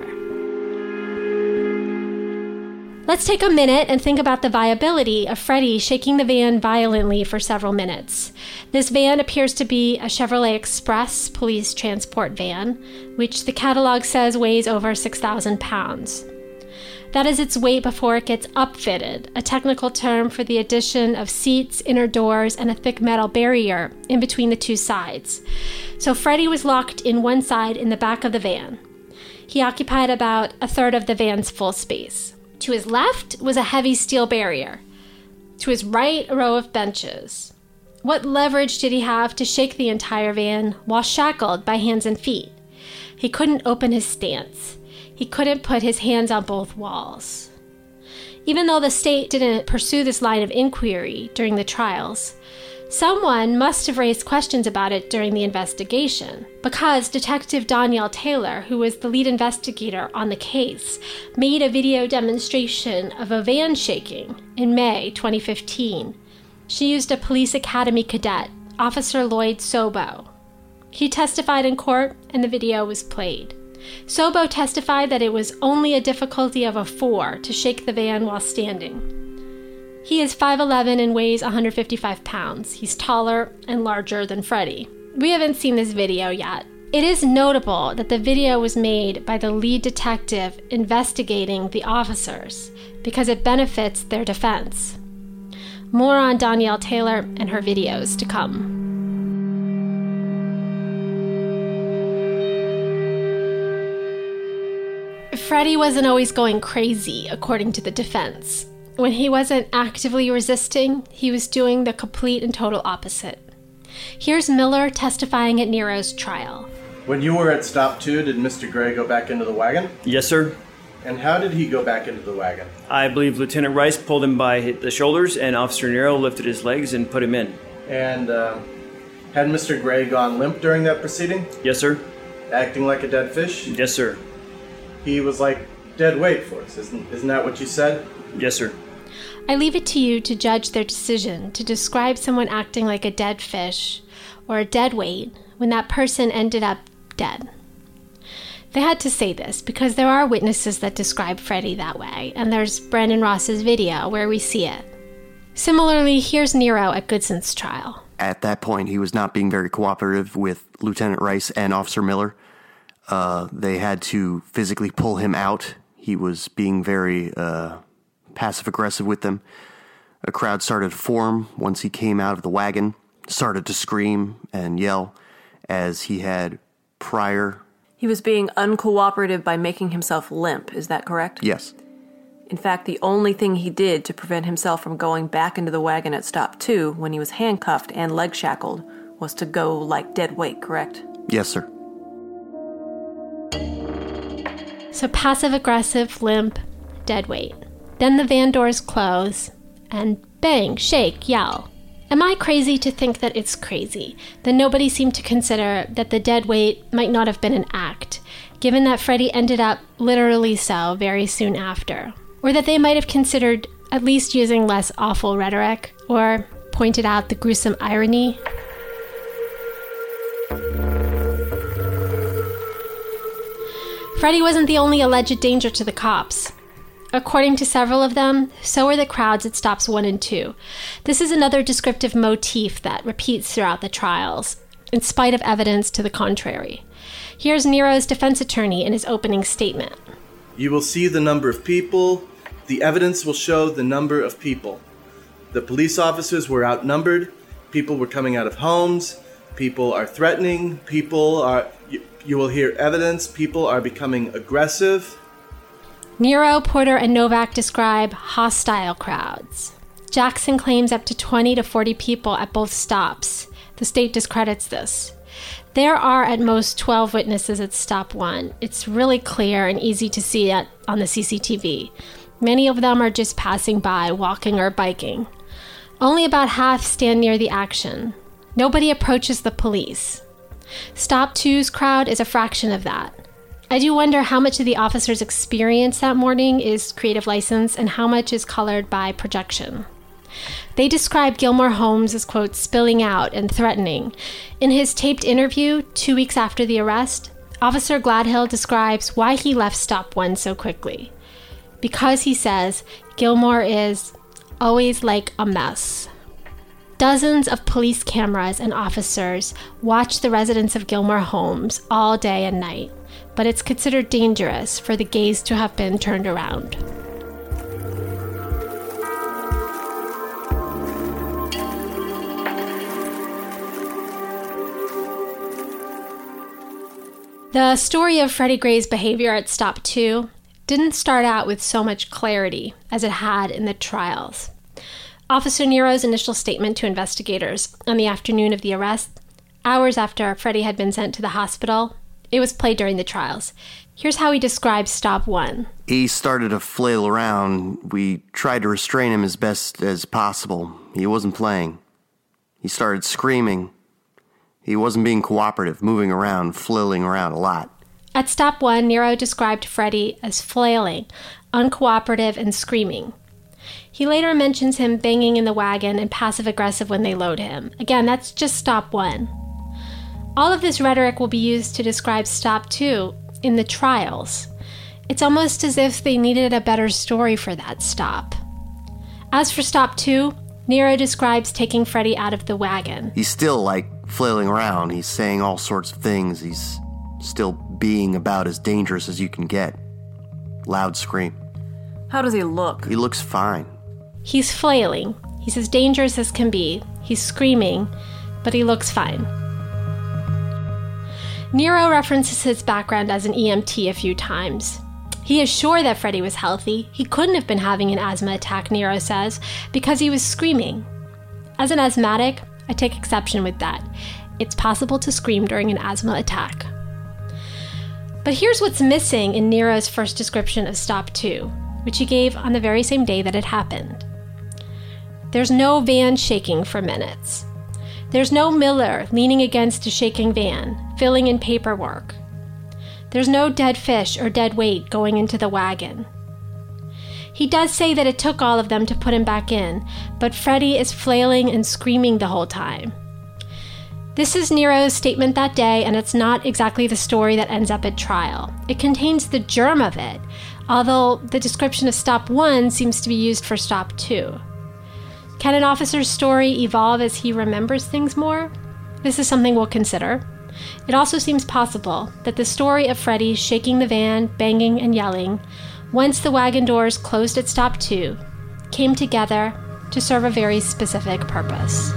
Let's take a minute and think about the viability of Freddie shaking the van violently for several minutes. This van appears to be a Chevrolet Express police transport van, which the catalog says weighs over 6,000 pounds. That is its weight before it gets upfitted, a technical term for the addition of seats, inner doors, and a thick metal barrier in between the two sides. So Freddie was locked in one side in the back of the van. He occupied about a third of the van's full space. To his left was a heavy steel barrier. To his right, a row of benches. What leverage did he have to shake the entire van while shackled by hands and feet? He couldn't open his stance. He couldn't put his hands on both walls. Even though the state didn't pursue this line of inquiry during the trials, someone must have raised questions about it during the investigation, because Detective Danielle Taylor, who was the lead investigator on the case, made a video demonstration of a van shaking in May 2015. She used a police academy cadet, Officer Lloyd Sobo. He testified in court, and the video was played. Sobo testified that it was only a difficulty of a 4 to shake the van while standing. He is 5'11" and weighs 155 pounds. He's taller and larger than Freddie. We haven't seen this video yet. It is notable that the video was made by the lead detective investigating the officers because it benefits their defense. More on Danielle Taylor and her videos to come. Freddie wasn't always going crazy, according to the defense. When he wasn't actively resisting, he was doing the complete and total opposite. Here's Miller testifying at Nero's trial. When you were at Stop 2, did Mr. Gray go back into the wagon? Yes, sir. And how did he go back into the wagon? I believe Lieutenant Rice pulled him by the shoulders, and Officer Nero lifted his legs and put him in. And had Mr. Gray gone limp during that proceeding? Yes, sir. Acting like a dead fish? Yes, sir. He was like dead weight for us, isn't that what you said? Yes, sir. I leave it to you to judge their decision to describe someone acting like a dead fish or a dead weight when that person ended up dead. They had to say this because there are witnesses that describe Freddie that way, and there's Brandon Ross's video where we see it. Similarly, here's Nero at Goodson's trial. At that point, he was not being very cooperative with Lieutenant Rice and Officer Miller. They had to physically pull him out. He was being very passive-aggressive with them. A crowd started to form once he came out of the wagon, started to scream and yell as he had prior. He was being uncooperative by making himself limp, is that correct? Yes. In fact, the only thing he did to prevent himself from going back into the wagon at stop 2 when he was handcuffed and leg shackled was to go like dead weight, correct? Yes, sir. So passive-aggressive, limp, dead weight. Then the van doors close, and bang, shake, yell. Am I crazy to think that it's crazy, that nobody seemed to consider that the dead weight might not have been an act, given that Freddie ended up literally so very soon after? Or that they might have considered at least using less awful rhetoric, or pointed out the gruesome irony? Freddie wasn't the only alleged danger to the cops. According to several of them, so were the crowds at stops 1 and 2. This is another descriptive motif that repeats throughout the trials, in spite of evidence to the contrary. Here's Nero's defense attorney in his opening statement. You will see the number of people. The evidence will show the number of people. The police officers were outnumbered. People were coming out of homes. People are threatening. You will hear evidence. People are becoming aggressive. Nero, Porter, and Novak describe hostile crowds. Jackson claims up to 20 to 40 people at both stops. The state discredits this. There are at most 12 witnesses at stop 1. It's really clear and easy to see it on the CCTV. Many of them are just passing by, walking or biking. Only about half stand near the action. Nobody approaches the police. Stop 2's crowd is a fraction of that. I do wonder how much of the officers' experience that morning is creative license and how much is colored by projection. They describe Gilmore Holmes as, quote, spilling out and threatening. In his taped interview 2 weeks after the arrest, Officer Gladhill describes why he left stop 1 so quickly. Because, he says, Gilmore is always like a mess. Dozens of police cameras and officers watch the residents of Gilmore Holmes all day and night, but it's considered dangerous for the gaze to have been turned around. The story of Freddie Gray's behavior at stop 2 didn't start out with so much clarity as it had in the trials. Officer Nero's initial statement to investigators on the afternoon of the arrest, hours after Freddie had been sent to the hospital, it was played during the trials. Here's how he describes stop 1. He started to flail around. We tried to restrain him as best as possible. He wasn't playing. He started screaming. He wasn't being cooperative, moving around, flailing around a lot. At stop 1, Nero described Freddie as flailing, uncooperative, and screaming. He later mentions him banging in the wagon and passive-aggressive when they load him. Again, that's just stop 1. All of this rhetoric will be used to describe stop 2 in the trials. It's almost as if they needed a better story for that stop. As for stop 2, Nero describes taking Freddie out of the wagon. He's still, flailing around. He's saying all sorts of things. He's still being about as dangerous as you can get. Loud scream. How does he look? He looks fine. He's flailing. He's as dangerous as can be. He's screaming, but he looks fine. Nero references his background as an EMT a few times. He is sure that Freddie was healthy. He couldn't have been having an asthma attack, Nero says, because he was screaming. As an asthmatic, I take exception with that. It's possible to scream during an asthma attack. But here's what's missing in Nero's first description of stop 2, which he gave on the very same day that it happened. There's no van shaking for minutes. There's no Miller leaning against a shaking van, filling in paperwork. There's no dead fish or dead weight going into the wagon. He does say that it took all of them to put him back in, but Freddie is flailing and screaming the whole time. This is Nero's statement that day, and it's not exactly the story that ends up at trial. It contains the germ of it, although the description of stop 1 seems to be used for stop 2. Can an officer's story evolve as he remembers things more? This is something we'll consider. It also seems possible that the story of Freddie shaking the van, banging and yelling, once the wagon doors closed at stop 2, came together to serve a very specific purpose.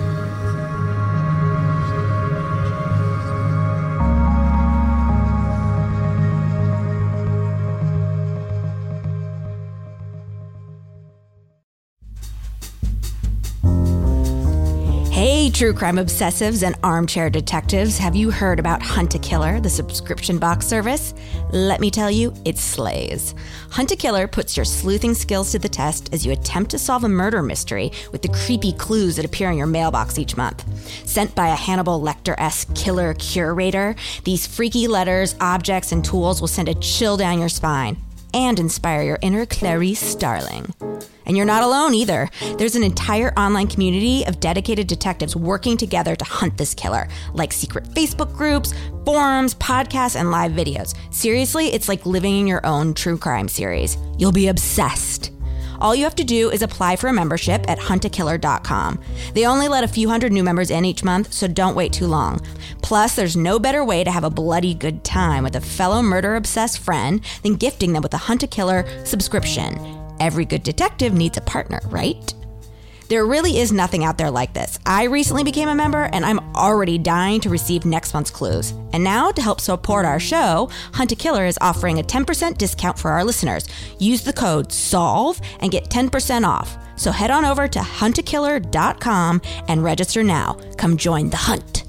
Hey, true crime obsessives and armchair detectives, have you heard about Hunt-A-Killer, the subscription box service? Let me tell you, it slays. Hunt-A-Killer puts your sleuthing skills to the test as you attempt to solve a murder mystery with the creepy clues that appear in your mailbox each month. Sent by a Hannibal Lecter-esque killer curator, these freaky letters, objects, and tools will send a chill down your spine and inspire your inner Clarice Starling. And you're not alone either. There's an entire online community of dedicated detectives working together to hunt this killer, like secret Facebook groups, forums, podcasts, and live videos. Seriously, it's like living in your own true crime series. You'll be obsessed. All you have to do is apply for a membership at huntakiller.com. They only let a few hundred new members in each month, so don't wait too long. Plus, there's no better way to have a bloody good time with a fellow murder-obsessed friend than gifting them with a Hunt-A-Killer subscription. Every good detective needs a partner, right? There really is nothing out there like this. I recently became a member, and I'm already dying to receive next month's clues. And now, to help support our show, Hunt-A-Killer is offering a 10% discount for our listeners. Use the code SOLVE and get 10% off. So head on over to huntakiller.com and register now. Come join the hunt.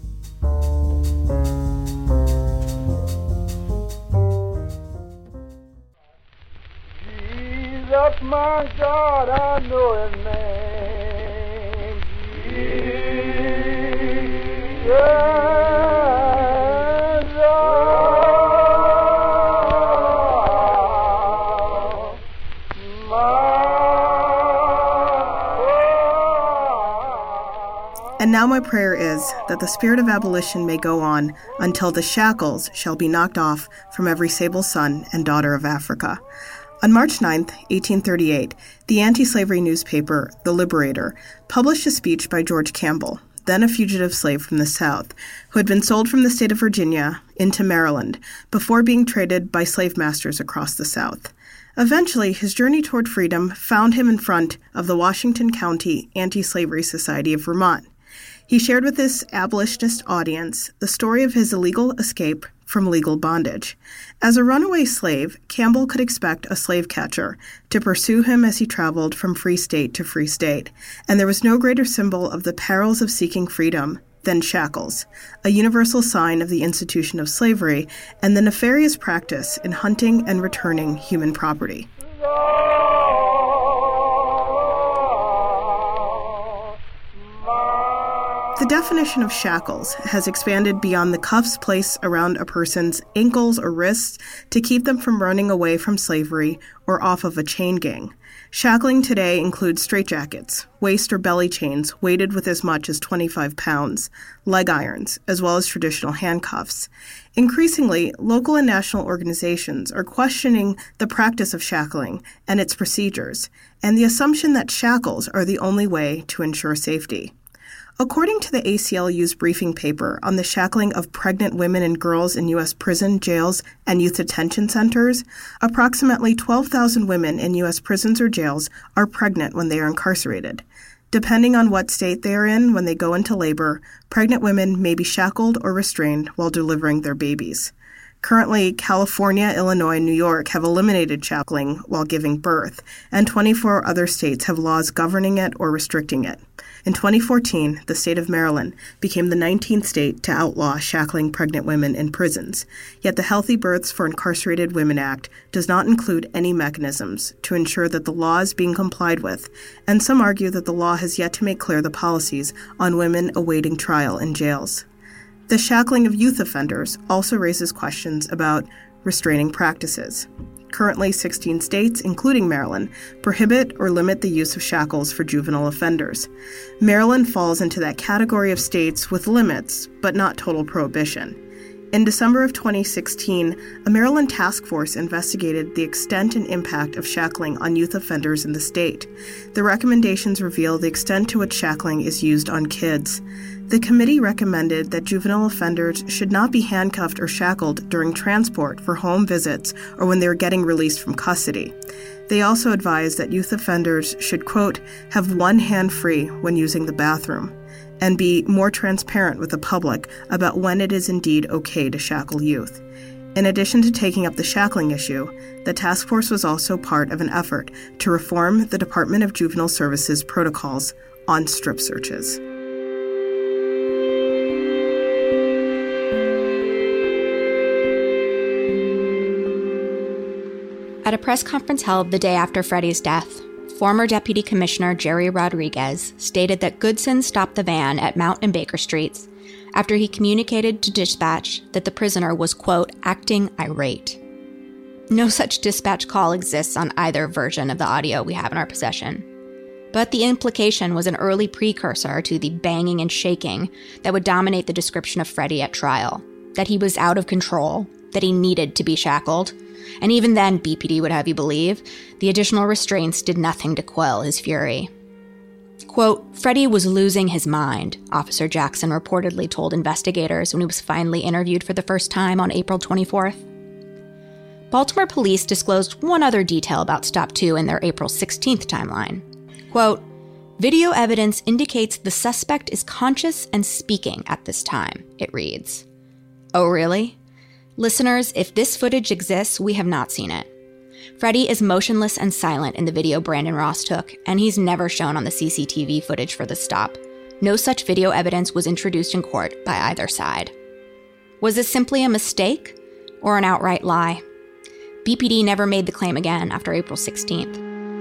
Jesus, my God, I know His name. And now my prayer is that the spirit of abolition may go on until the shackles shall be knocked off from every sable son and daughter of Africa. On March 9, 1838, the anti-slavery newspaper, The Liberator, published a speech by George Campbell, then a fugitive slave from the South, who had been sold from the state of Virginia into Maryland before being traded by slave masters across the South. Eventually, his journey toward freedom found him in front of the Washington County Anti-Slavery Society of Vermont. He shared with this abolitionist audience the story of his illegal escape from legal bondage. As a runaway slave, Campbell could expect a slave catcher to pursue him as he traveled from free state to free state, and there was no greater symbol of the perils of seeking freedom than shackles, a universal sign of the institution of slavery and the nefarious practice in hunting and returning human property. The definition of shackles has expanded beyond the cuffs placed around a person's ankles or wrists to keep them from running away from slavery or off of a chain gang. Shackling today includes straitjackets, waist or belly chains weighted with as much as 25 pounds, leg irons, as well as traditional handcuffs. Increasingly, local and national organizations are questioning the practice of shackling and its procedures, and the assumption that shackles are the only way to ensure safety. According to the ACLU's briefing paper on the shackling of pregnant women and girls in U.S. prison, jails, and youth detention centers, approximately 12,000 women in U.S. prisons or jails are pregnant when they are incarcerated. Depending on what state they are in when they go into labor, pregnant women may be shackled or restrained while delivering their babies. Currently, California, Illinois, and New York have eliminated shackling while giving birth, and 24 other states have laws governing it or restricting it. In 2014, the state of Maryland became the 19th state to outlaw shackling pregnant women in prisons, yet the Healthy Births for Incarcerated Women Act does not include any mechanisms to ensure that the law is being complied with, and some argue that the law has yet to make clear the policies on women awaiting trial in jails. The shackling of youth offenders also raises questions about restraining practices. currently 16 states, including Maryland, prohibit or limit the use of shackles for juvenile offenders. Maryland falls into that category of states with limits, but not total prohibition. In December of 2016, a Maryland task force investigated the extent and impact of shackling on youth offenders in the state. The recommendations reveal the extent to which shackling is used on kids. The committee recommended that juvenile offenders should not be handcuffed or shackled during transport for home visits or when they are getting released from custody. They also advised that youth offenders should, quote, have one hand free when using the bathroom, and be more transparent with the public about when it is indeed okay to shackle youth. In addition to taking up the shackling issue, the task force was also part of an effort to reform the Department of Juvenile Services protocols on strip searches. At a press conference held the day after Freddie's death, former Deputy Commissioner Jerry Rodriguez stated that Goodson stopped the van at Mount and Baker Streets after he communicated to dispatch that the prisoner was, quote, acting irate. No such dispatch call exists on either version of the audio we have in our possession. But the implication was an early precursor to the banging and shaking that would dominate the description of Freddie at trial, that he was out of control, that he needed to be shackled. And even then, BPD would have you believe, the additional restraints did nothing to quell his fury. Quote, Freddie was losing his mind, Officer Jackson reportedly told investigators when he was finally interviewed for the first time on April 24th. Baltimore police disclosed one other detail about Stop 2 in their April 16th timeline. Quote, video evidence indicates the suspect is conscious and speaking at this time, it reads. Oh, really? Listeners, if this footage exists, we have not seen it. Freddie is motionless and silent in the video Brandon Ross took, and he's never shown on the CCTV footage for the stop. No such video evidence was introduced in court by either side. Was this simply a mistake or an outright lie? BPD never made the claim again after April 16th.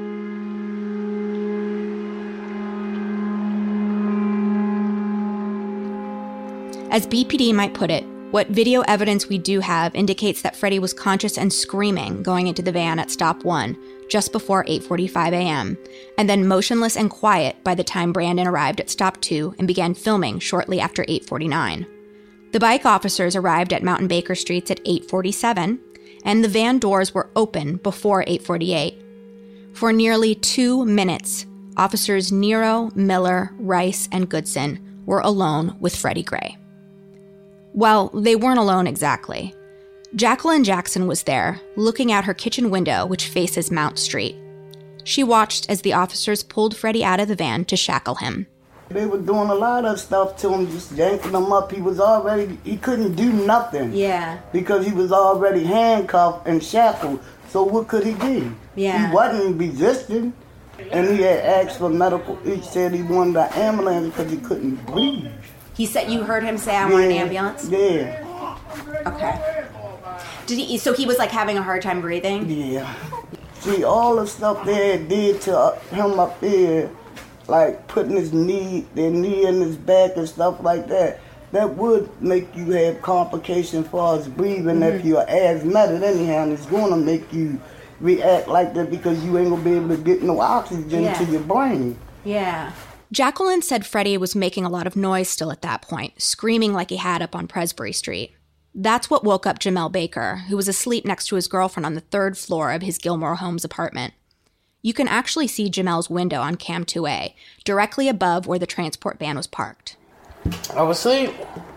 As BPD might put it, what video evidence we do have indicates that Freddie was conscious and screaming going into the van at Stop 1 just before 8:45 a.m., and then motionless and quiet by the time Brandon arrived at Stop 2 and began filming shortly after 8:49. The bike officers arrived at Mount and Baker Streets at 8:47, and the van doors were open before 8:48. For nearly 2 minutes, officers Nero, Miller, Rice, and Goodson were alone with Freddie Gray. Well, they weren't alone exactly. Jacqueline Jackson was there, looking out her kitchen window, which faces Mount Street. She watched as the officers pulled Freddie out of the van to shackle him. They were doing a lot of stuff to him, just yanking him up. He couldn't do nothing. Yeah. Because he was already handcuffed and shackled. So what could he do? Yeah. He wasn't resisting. And he had asked for medical. He said he wanted an ambulance because he couldn't breathe. He said, you heard him say, I want an ambulance? Yeah. Okay. So he was like having a hard time breathing? Yeah. See, all the stuff they did to him up there, like putting their knee in his back and stuff like that, that would make you have complications as far as breathing if you're asthmatic anyhow, and it's going to make you react like that because you ain't going to be able to get no oxygen to your brain. Yeah. Jacqueline said Freddie was making a lot of noise still at that point, screaming like he had up on Presbury Street. That's what woke up Jamel Baker, who was asleep next to his girlfriend on the 3rd floor of his Gilmore Homes apartment. You can actually see Jamel's window on Cam 2A, directly above where the transport van was parked. I was asleep.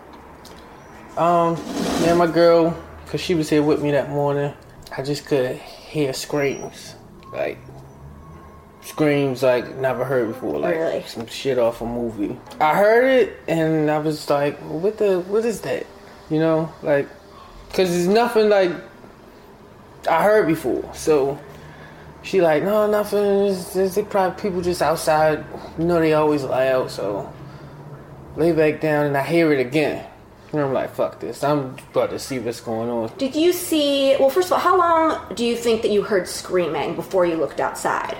Me and my girl, because she was here with me that morning, I just could hear screams. Screams like never heard before, like really? Some shit off a movie. I heard it and I was like, what is that? You know, like, cause it's nothing like I heard before. So she like, no, nothing. It's probably people just outside. You know, they always loud. So lay back down and I hear it again. And I'm like, fuck this. I'm about to see what's going on. Did you see? Well, first of all, how long do you think that you heard screaming before you looked outside?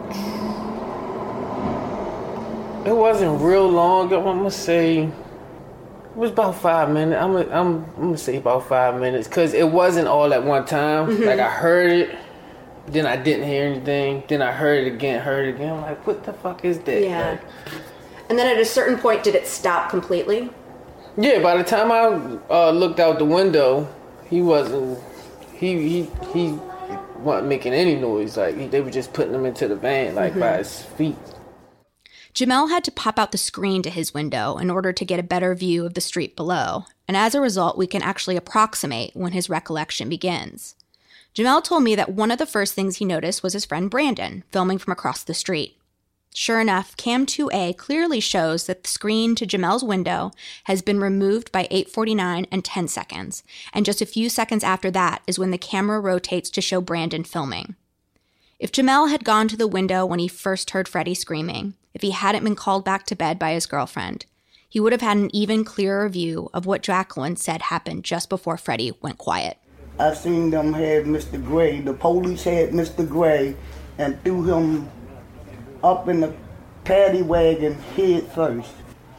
It wasn't real long. I'm gonna say it was about 5 minutes. I'm gonna say about 5 minutes because it wasn't all at one time. Mm-hmm. Like I heard it Then I didn't hear anything. Then I heard it again. I'm like, what the fuck is that? Yeah. Like, and then at a certain point, did it stop completely? Yeah, by the time I looked out the window, he wasn't. He wasn't making any noise. Like they were just putting him into the van, like by his feet. Jamel had to pop out the screen to his window in order to get a better view of the street below, and as a result, we can actually approximate when his recollection begins. Jamel told me that one of the first things he noticed was his friend Brandon filming from across the street. Sure enough, Cam 2A clearly shows that the screen to Jamel's window has been removed by 8:49 and 10 seconds, and just a few seconds after that is when the camera rotates to show Brandon filming. If Jamel had gone to the window when he first heard Freddie screaming, if he hadn't been called back to bed by his girlfriend, he would have had an even clearer view of what Jacqueline said happened just before Freddie went quiet. I seen them have Mr. Gray. The police had Mr. Gray and threw him up in the paddy wagon head first.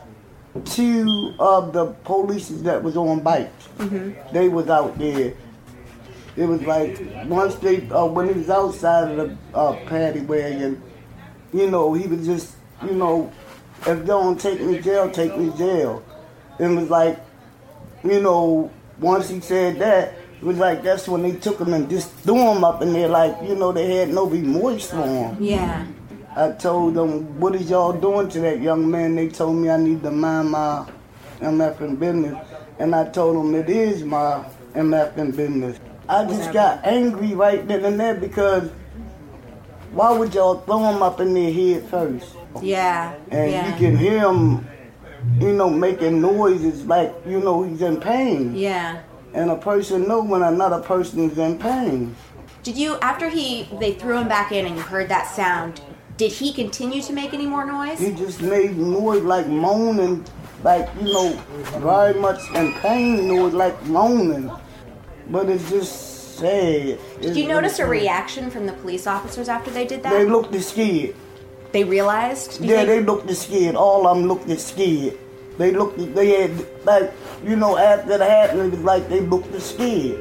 Two of the police that was on bikes, they was out there. It was like once they, when he was outside of the paddy wagon, you know, he was just, you know, if they don't take me to jail, take me to jail. It was like, you know, once he said that, it was like that's when they took him and just threw him up in there like, you know, they had no remorse for him. Yeah. I told them, what is y'all doing to that young man? They told me I need to mind my MFing business. And I told them it is my MFing business. I just got angry right then and there because why would y'all throw him up in their head first? Yeah. And you can hear him, you know, making noises like, you know, he's in pain. Yeah. And a person knows when another person is in pain. Did you, after they threw him back in and you heard that sound, did he continue to make any more noise? He just made noise like moaning, like, you know, very much in pain noise, like moaning. But it's just sad. Did you notice a reaction from the police officers after they did that? They looked scared. They realized? Yeah, they looked scared. All of them looked scared. They had, like, you know, after it happened, it was like they looked scared.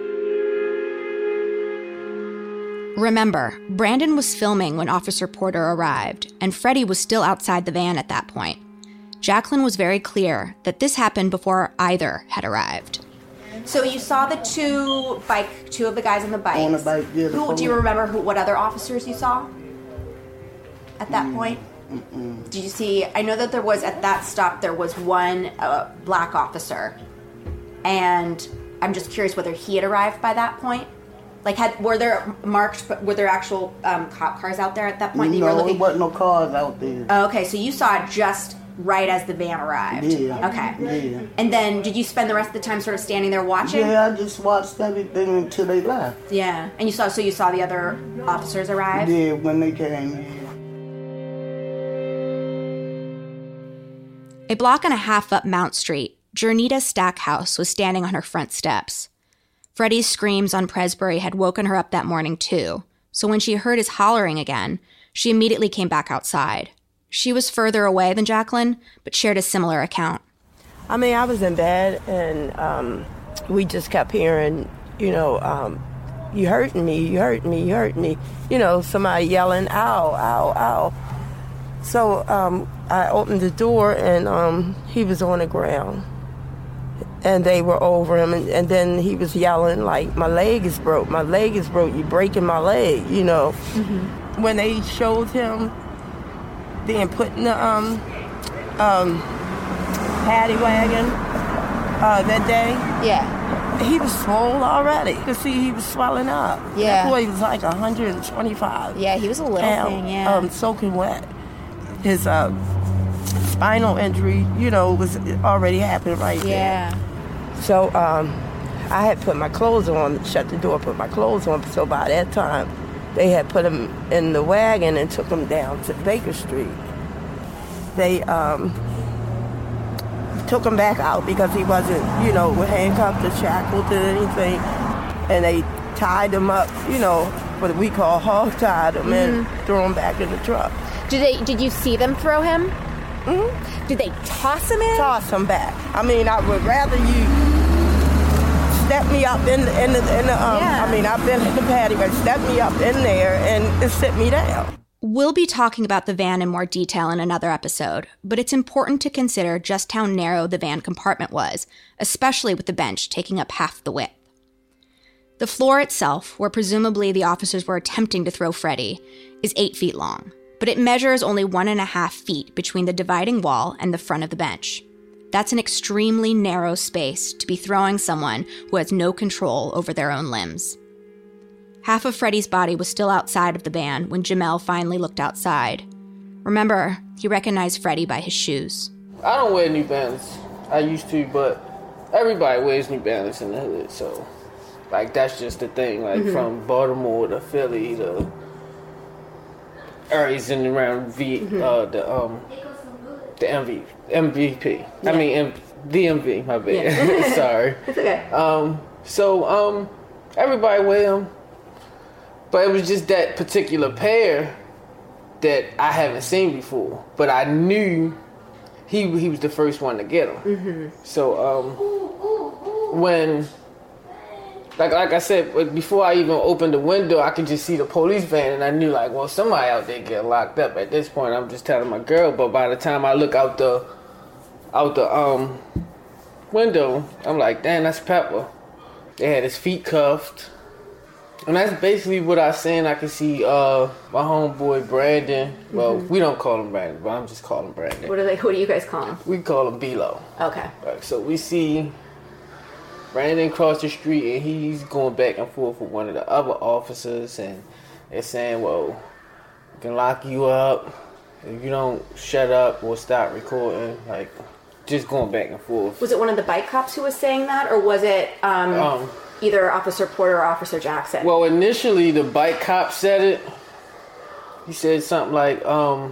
Remember, Brandon was filming when Officer Porter arrived, and Freddie was still outside the van at that point. Jacqueline was very clear that this happened before either had arrived. So you saw the two of the guys on the bikes. On the bike, yeah. Do you remember what other officers you saw at that point? Did you see, I know that there was, at that stop, there was one black officer. And I'm just curious whether he had arrived by that point. Like, were there actual cop cars out there at that point? No, there wasn't no cars out there. Oh, okay, so you saw it just right as the van arrived. Yeah. Okay. Yeah. And then did you spend the rest of the time sort of standing there watching? Yeah, I just watched everything until they left. Yeah. And you saw the other officers arrive? Yeah, when they came. A block and a half up Mount Street, Jernita Stackhouse was standing on her front steps. Freddie's screams on Presbury had woken her up that morning too, so when she heard his hollering again, she immediately came back outside. She was further away than Jacqueline, but shared a similar account. I mean, I was in bed, and we just kept hearing, you know, you hurting me, you hurting me, you hurting me. You know, somebody yelling, ow, ow, ow. So I opened the door, and he was on the ground. And they were over him, and then he was yelling, like, my leg is broke, you're breaking my leg, you know. Mm-hmm. When they showed him being put in the paddy wagon that day. Yeah. He was swole already. You could see he was swelling up. Yeah. That boy was like 125. Yeah, he was a little thing, yeah. Soaking wet. His spinal injury, you know, was already happening right there. Yeah. So I had put my clothes on, shut the door, put my clothes on. So by that time, they had put him in the wagon and took him down to Baker Street. They took him back out because he wasn't, you know, handcuffed or shackled or anything. And they tied him up, you know, what we call hog-tied him and threw him back in the truck. Did you see them throw him? Mm-hmm. Did they toss him in? Toss him back. I mean, I would rather you step me up in the I mean, I've been in the patio, but step me up in there and sit me down. We'll be talking about the van in more detail in another episode, but it's important to consider just how narrow the van compartment was, especially with the bench taking up half the width. The floor itself, where presumably the officers were attempting to throw Freddie, is 8 feet long, but it measures only 1.5 feet between the dividing wall and the front of the bench. That's an extremely narrow space to be throwing someone who has no control over their own limbs. Half of Freddie's body was still outside of the van when Jamel finally looked outside. Remember, he recognized Freddie by his shoes. I don't wear New Balance. I used to, but everybody wears New Balance in the hood, so like that's just the thing. Like from Baltimore to Philly to areas in and around the MVP. Yeah. I mean DMV. My bad. Yeah. Sorry. It's okay. So everybody wear them. But it was just that particular pair that I haven't seen before. But I knew he was the first one to get them. So when, like I said, before I even opened the window, I could just see the police van, and I knew like, well, somebody out there getting locked up. At this point, I'm just telling my girl. But by the time I look out the window, I'm like, damn, that's Pepper. They had his feet cuffed. And that's basically what I seen. I can see my homeboy Brandon. Well, we don't call him Brandon, but I'm just calling him Brandon. What do you guys call him? We call him B-Lo. Okay. Right, so we see Brandon cross the street, and he's going back and forth with one of the other officers, and they're saying, well, we can lock you up if you don't shut up or stop recording. Like, just going back and forth. Was it one of the bike cops who was saying that, or was it either Officer Porter or Officer Jackson? Well, initially the bike cop said it. He said something like, I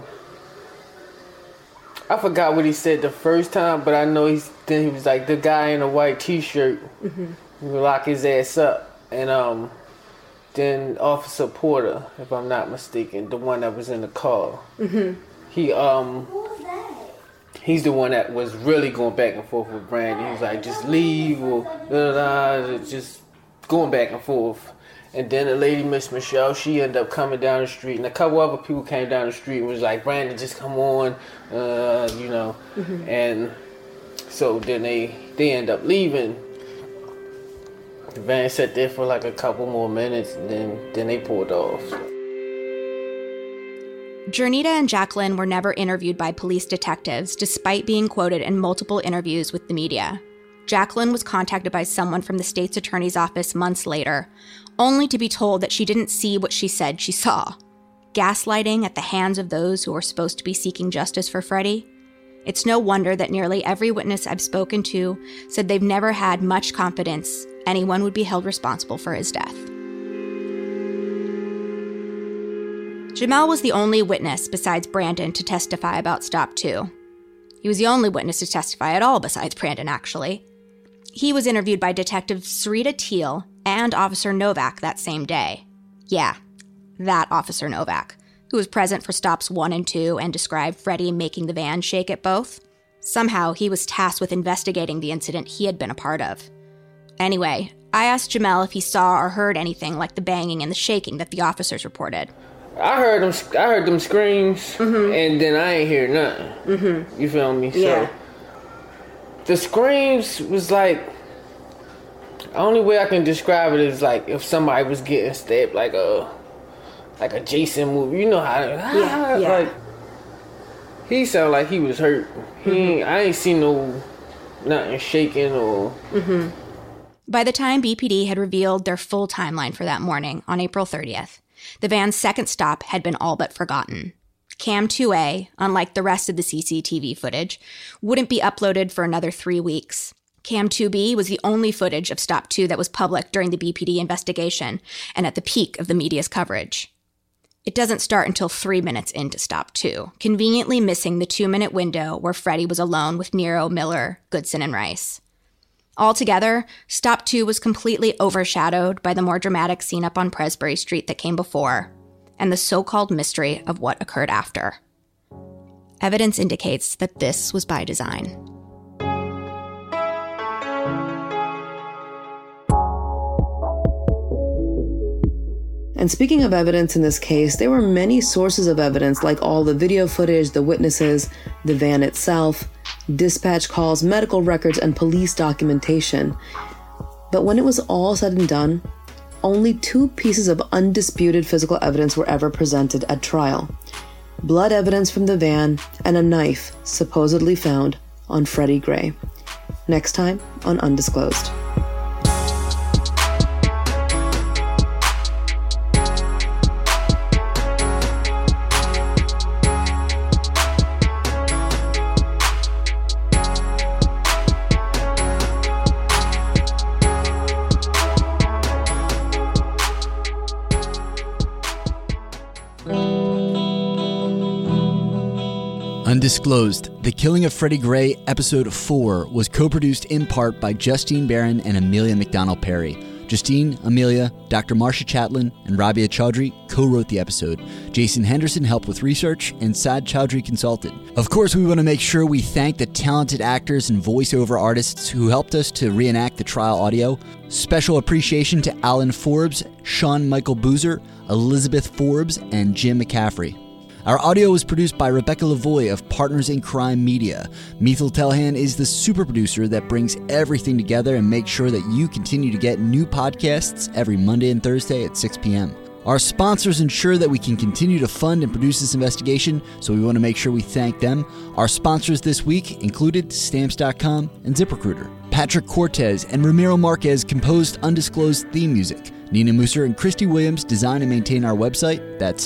forgot what he said the first time, but I know he was like, the guy in a white t-shirt, will lock his ass up. And then Officer Porter, if I'm not mistaken, the one that was in the car, he's the one that was really going back and forth with Brandon. He was like, just leave, or just going back and forth. And then the lady, Miss Michelle, she ended up coming down the street, and a couple other people came down the street and was like, Brandon, just come on, And so then they end up leaving. The van sat there for like a couple more minutes, and then they pulled off. Jernita and Jacqueline were never interviewed by police detectives, despite being quoted in multiple interviews with the media. Jacqueline was contacted by someone from the state's attorney's office months later, only to be told that she didn't see what she said she saw. Gaslighting at the hands of those who were supposed to be seeking justice for Freddie. It's no wonder that nearly every witness I've spoken to said they've never had much confidence anyone would be held responsible for his death. Jamel was the only witness besides Brandon to testify about Stop 2. He was the only witness to testify at all besides Brandon, actually. He was interviewed by Detective Sarita Teal and Officer Novak that same day. Yeah, that Officer Novak, who was present for Stops 1 and 2 and described Freddie making the van shake at both. Somehow, he was tasked with investigating the incident he had been a part of. Anyway, I asked Jamel if he saw or heard anything like the banging and the shaking that the officers reported. I heard them screams, and then I ain't hear nothing. You feel me? Yeah. So the screams was like, the only way I can describe it is like if somebody was getting stabbed, like a Jason movie. You know how? Like he sounded like he was hurt. I ain't seen nothing shaking or. By the time BPD had revealed their full timeline for that morning on April 30th. The van's second stop had been all but forgotten. Cam 2A, unlike the rest of the CCTV footage, wouldn't be uploaded for another 3 weeks. Cam 2B was the only footage of Stop 2 that was public during the BPD investigation and at the peak of the media's coverage. It doesn't start until 3 minutes into Stop 2, conveniently missing the 2-minute window where Freddie was alone with Nero, Miller, Goodson, and Rice. Altogether, Stop 2 was completely overshadowed by the more dramatic scene up on Presbury Street that came before, and the so-called mystery of what occurred after. Evidence indicates that this was by design. And speaking of evidence in this case, there were many sources of evidence, like all the video footage, the witnesses, the van itself, dispatch calls, medical records, and police documentation. But when it was all said and done, only 2 pieces of undisputed physical evidence were ever presented at trial: blood evidence from the van and a knife supposedly found on Freddie Gray. Next time on Undisclosed. Undisclosed, The Killing of Freddie Gray, Episode 4, was co-produced in part by Justine Barron and Amelia McDonald-Perry. Justine, Amelia, Dr. Marsha Chatlin, and Rabia Chaudhry co-wrote the episode. Jason Henderson helped with research, and Sad Chaudhry consulted. Of course, we want to make sure we thank the talented actors and voiceover artists who helped us to reenact the trial audio. Special appreciation to Alan Forbes, Sean Michael Boozer, Elizabeth Forbes, and Jim McCaffrey. Our audio was produced by Rebecca Lavoie of Partners in Crime Media. Mithil Telhan is the super producer that brings everything together and makes sure that you continue to get new podcasts every Monday and Thursday at 6 p.m. Our sponsors ensure that we can continue to fund and produce this investigation, so we want to make sure we thank them. Our sponsors this week included Stamps.com and ZipRecruiter. Patrick Cortez and Ramiro Marquez composed Undisclosed theme music. Nina Musser and Christy Williams design and maintain our website. That's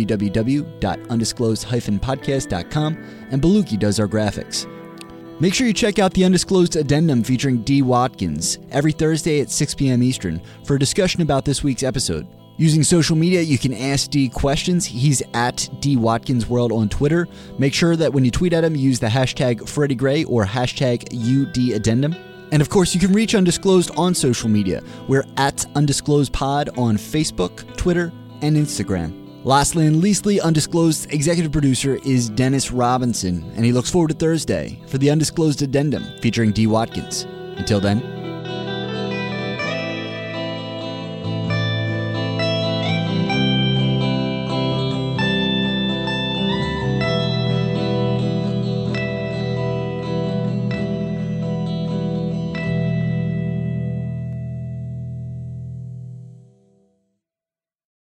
www.undisclosed-podcast.com, and Beluki does our graphics. Make sure you check out the Undisclosed Addendum featuring Dee Watkins every Thursday at 6 p.m. Eastern for a discussion about this week's episode. Using social media, you can ask Dee questions. He's at D Watkins World on Twitter. Make sure that when you tweet at him, use the hashtag Freddie Gray or hashtag UDAddendum. And of course, you can reach Undisclosed on social media. We're at Undisclosed Pod on Facebook, Twitter, and Instagram. Lastly and leastly, Undisclosed's executive producer is Dennis Robinson, and he looks forward to Thursday for the Undisclosed Addendum featuring Dee Watkins. Until then,